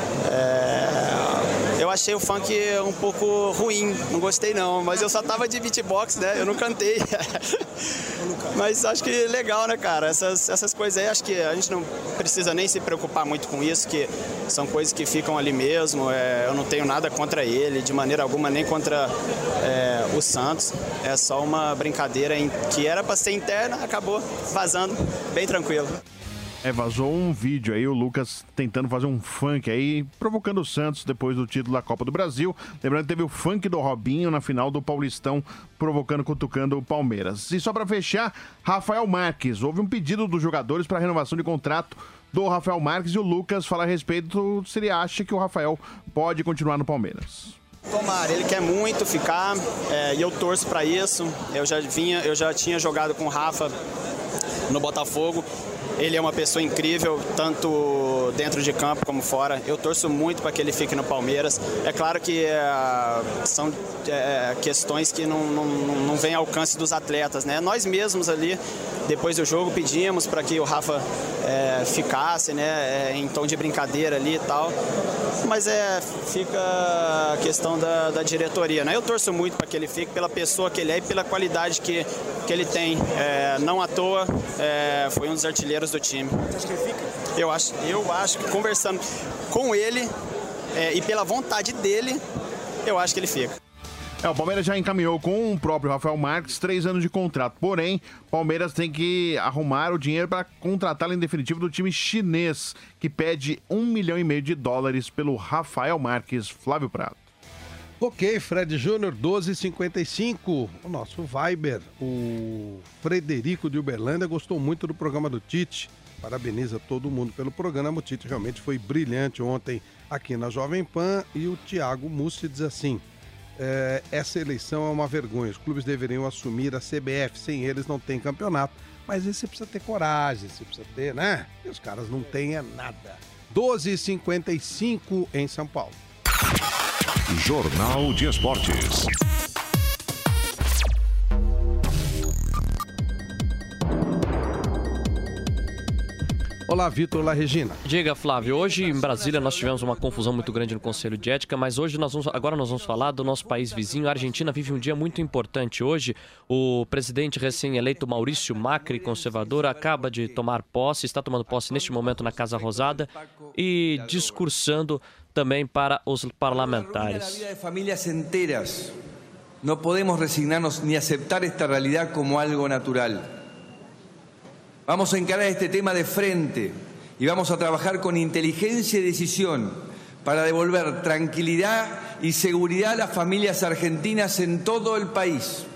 É, eu achei o funk um pouco ruim, não gostei não, mas eu só tava de beatbox, né? Eu não cantei. Mas acho que legal, né, cara? Essas, essas coisas aí, acho que a gente não precisa nem se preocupar muito com isso, que são coisas que ficam ali mesmo. É, eu não tenho nada contra ele, de maneira alguma, nem contra é, o Santos. É só uma brincadeira em, que era para ser interna, acabou vazando, bem tranquilo.
É, vazou um vídeo aí, o Lucas tentando fazer um funk aí, provocando o Santos depois do título da Copa do Brasil. Lembrando que teve o funk do Robinho na final do Paulistão, provocando, cutucando o Palmeiras. E só para fechar, Rafael Marques. Houve um pedido dos jogadores para renovação de contrato do Rafael Marques e o Lucas fala a respeito se ele acha que o Rafael pode continuar no Palmeiras.
Tomara, ele quer muito ficar é, e eu torço para isso. Eu já vinha, eu já tinha jogado com o Rafa no Botafogo. Ele é uma pessoa incrível, tanto dentro de campo como fora. Eu torço muito para que ele fique no Palmeiras. É claro que é, são é, questões que não, não, não vêm ao alcance dos atletas, né? Nós mesmos ali, depois do jogo, pedimos para que o Rafa é, ficasse, né, é, em tom de brincadeira ali e tal. Mas é, fica a questão da, da diretoria, né? Eu torço muito para que ele fique pela pessoa que ele é e pela qualidade que, que ele tem. É, não à toa, é, foi um dos artilheiros do time. Você acha que ele fica? Eu acho, eu acho que conversando com ele é, e pela vontade dele, eu acho que ele fica.
É, o Palmeiras já encaminhou com o próprio Rafael Marques três anos de contrato. Porém, o Palmeiras tem que arrumar o dinheiro para contratá-lo em definitivo do time chinês, que pede um milhão e meio de dólares pelo Rafael Marques. Flávio Prado.
Ok, Fred Júnior, doze e cinquenta e cinco. O nosso Viber, o Frederico de Uberlândia, gostou muito do programa do Tite. Parabeniza todo mundo pelo programa. O Tite realmente foi brilhante ontem aqui na Jovem Pan. E o Thiago Mussi diz assim: é, essa eleição é uma vergonha. Os clubes deveriam assumir a C B F. Sem eles não tem campeonato. Mas esse precisa ter coragem, você precisa ter, né? E os caras não têm é nada. doze e cinquenta e cinco em São Paulo.
Jornal de Esportes.
Olá, Vitor. Olá, Regina.
Diga, Flávio. Hoje em Brasília nós tivemos uma confusão muito grande no Conselho de Ética, mas hoje nós vamos, agora nós vamos falar do nosso país vizinho. A Argentina vive um dia muito importante hoje. O presidente recém-eleito Maurício Macri, conservador, acaba de tomar posse, está tomando posse neste momento na Casa Rosada e discursando também para os parlamentares.
Familias enteras. No podemos resignarnos ni aceptar esta realidad como algo natural. Vamos a encarar este tema de frente y vamos a trabajar con inteligencia y decisión para devolver tranquilidad y seguridad a las familias argentinas en todo el país.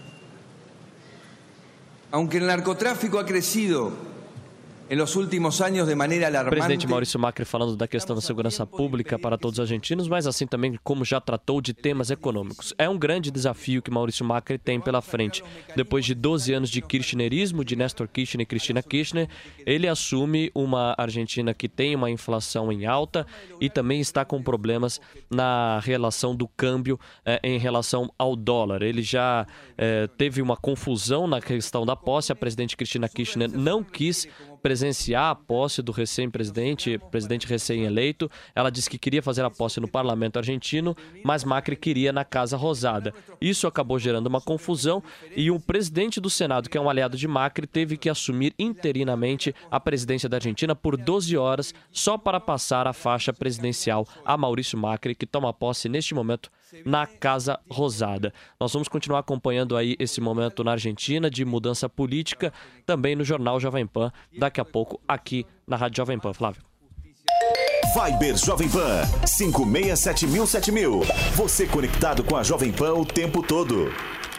Aunque el narcotráfico ha crecido em los últimos anos de maneira alarmante.
O presidente Maurício Macri falando da questão da segurança pública para todos os argentinos, mas assim também como já tratou de temas econômicos. É um grande desafio que Maurício Macri tem pela frente. Depois de doze anos de kirchnerismo, de Néstor Kirchner e Cristina Kirchner, ele assume uma Argentina que tem uma inflação em alta e também está com problemas na relação do câmbio eh, em relação ao dólar. Ele já eh, teve uma confusão na questão da posse. A presidente Cristina Kirchner não quis presenciar a posse do recém-presidente, presidente recém-eleito. Ela disse que queria fazer a posse no parlamento argentino, mas Macri queria na Casa Rosada. Isso acabou gerando uma confusão e o presidente do Senado, que é um aliado de Macri, teve que assumir interinamente a presidência da Argentina por doze horas, só para passar a faixa presidencial a Maurício Macri, que toma posse neste momento na Casa Rosada. Nós vamos continuar acompanhando aí esse momento na Argentina de mudança política, também no Jornal Jovem Pan, daqui a pouco aqui na Rádio Jovem Pan. Flávio.
Viber Jovem Pan, cinco seis sete mil sete mil. Você conectado com a Jovem Pan o tempo todo.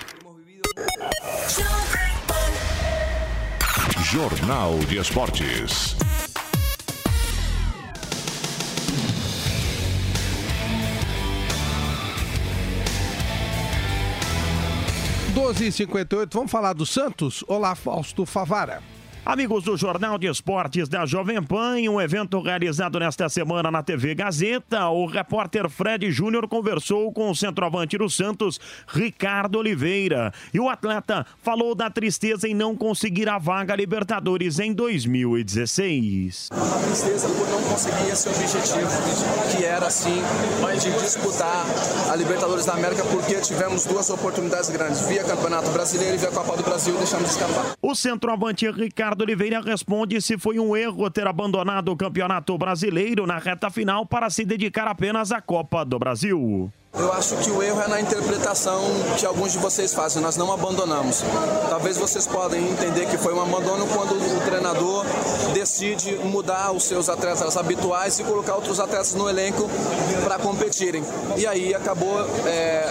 Jornal de Esportes.
doze e cinquenta e oito, vamos falar do Santos? Olá, Fausto Favara.
Amigos do Jornal de Esportes da Jovem Pan, em um evento realizado nesta semana na T V Gazeta, o repórter Fred Júnior conversou com o centroavante do Santos, Ricardo Oliveira. E o atleta falou da tristeza em não conseguir a vaga Libertadores em dois mil e dezesseis.
A tristeza por não conseguir esse objetivo, que era assim, de disputar a Libertadores da América, porque tivemos duas oportunidades grandes, via Campeonato Brasileiro e via Copa do Brasil, deixamos de escapar.
O centroavante Ricardo Oliveira responde se foi um erro ter abandonado o Campeonato Brasileiro na reta final para se dedicar apenas à Copa do Brasil.
Eu acho que o erro é na interpretação que alguns de vocês fazem. Nós não abandonamos. Talvez vocês podem entender que foi um abandono quando o treinador decide mudar os seus atletas habituais e colocar outros atletas no elenco para competirem. E aí acabou é,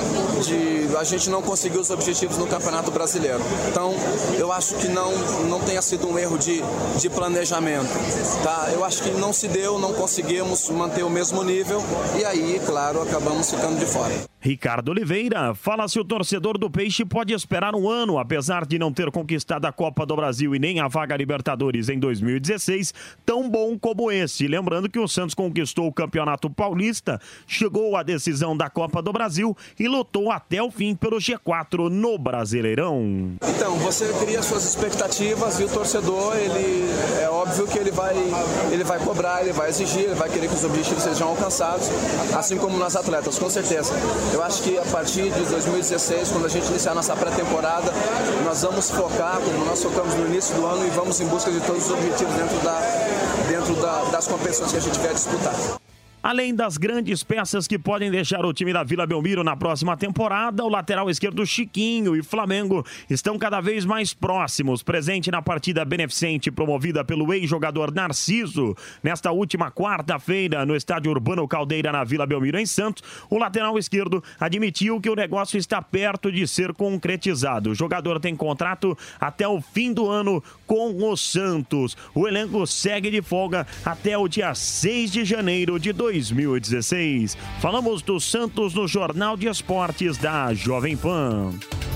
de a gente não conseguir os objetivos no Campeonato Brasileiro. Então, eu acho que não, não tenha sido um erro de, de planejamento. Tá? Eu acho que não se deu, não conseguimos manter o mesmo nível e aí, claro, acabamos ficando de fora.
Ricardo Oliveira fala se o torcedor do Peixe pode esperar um ano, apesar de não ter conquistado a Copa do Brasil e nem a vaga Libertadores em dois mil e dezesseis, tão bom como esse. Lembrando que o Santos conquistou o Campeonato Paulista, chegou à decisão da Copa do Brasil e lutou até o fim pelo G quatro no Brasileirão.
Então, você cria suas expectativas e o torcedor, ele é óbvio que ele vai, ele vai cobrar, ele vai exigir, ele vai querer que os objetivos sejam alcançados, assim como nós atletas, com certeza. Eu acho que a partir de dois mil e dezesseis, quando a gente iniciar nossa pré-temporada, nós vamos focar, como nós focamos no início do ano, e vamos em busca de todos os objetivos dentro, da, dentro da, das competições que a gente vai disputar.
Além das grandes peças que podem deixar o time da Vila Belmiro na próxima temporada, o lateral esquerdo Chiquinho e Flamengo estão cada vez mais próximos. Presente na partida beneficente promovida pelo ex-jogador Narciso, nesta última quarta-feira no estádio Urbano Caldeira, na Vila Belmiro, em Santos, o lateral esquerdo admitiu que o negócio está perto de ser concretizado. O jogador tem contrato até o fim do ano com o Santos. O elenco segue de folga até o dia seis de janeiro de dois mil e dezesseis. Falamos do Santos no Jornal de Esportes da Jovem Pan.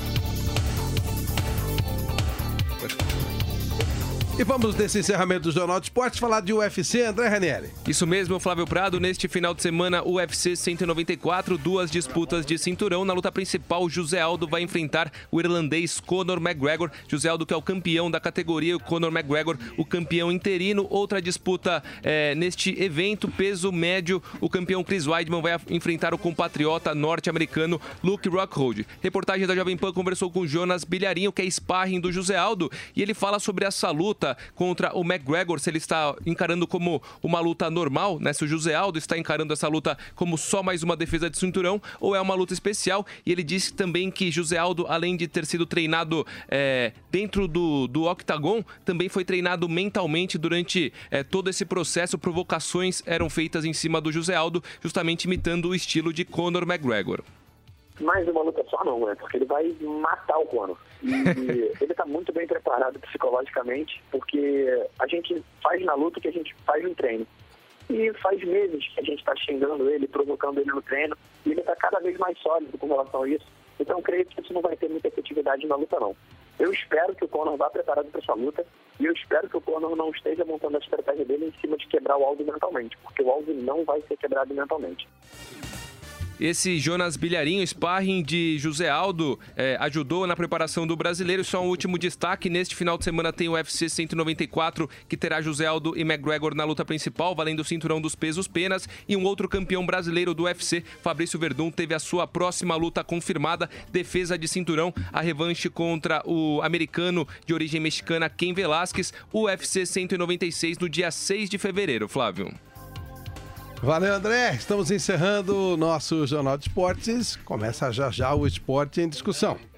E vamos nesse encerramento do Jornal de Esportes falar de U F C, André Ranieri.
Isso mesmo, Flávio Prado. Neste final de semana, U F C cento e noventa e quatro, duas disputas de cinturão. Na luta principal, José Aldo vai enfrentar o irlandês Conor McGregor. José Aldo, que é o campeão da categoria, e o Conor McGregor, o campeão interino. Outra disputa é, neste evento, peso médio, o campeão Chris Weidman vai enfrentar o compatriota norte-americano Luke Rockhold. Reportagem da Jovem Pan conversou com Jonas Bilharinho, que é sparring do José Aldo, e ele fala sobre essa luta contra o McGregor, se ele está encarando como uma luta normal, né? Se o José Aldo está encarando essa luta como só mais uma defesa de cinturão ou é uma luta especial. E ele disse também que José Aldo, além de ter sido treinado é, dentro do, do octagon, também foi treinado mentalmente durante é, todo esse processo. Provocações eram feitas em cima do José Aldo, justamente imitando o estilo de Conor McGregor.
Mais uma luta só não, né? Porque ele vai matar o Conor. E ele está muito bem preparado psicologicamente, porque a gente faz na luta o que a gente faz no treino. E faz meses que a gente está xingando ele, provocando ele no treino, e ele está cada vez mais sólido com relação a isso. Então, creio que isso não vai ter muita efetividade na luta, não. Eu espero que o Conor vá preparado para essa luta, e eu espero que o Conor não esteja montando a estratégia dele em cima de quebrar o Aldo mentalmente, porque o Aldo não vai ser quebrado mentalmente.
Esse Jonas Bilharinho, sparring de José Aldo, é, ajudou na preparação do brasileiro. Só um último destaque, neste final de semana tem o U F C cento e noventa e quatro, que terá José Aldo e McGregor na luta principal, valendo o cinturão dos pesos penas. E um outro campeão brasileiro do U F C, Fabrício Verdun, teve a sua próxima luta confirmada, defesa de cinturão, a revanche contra o americano de origem mexicana Cain Velasquez, o U F C cento e noventa e seis, no dia seis de fevereiro, Flávio.
Valeu, André. Estamos encerrando o nosso Jornal de Esportes. Começa já já o Esporte em Discussão.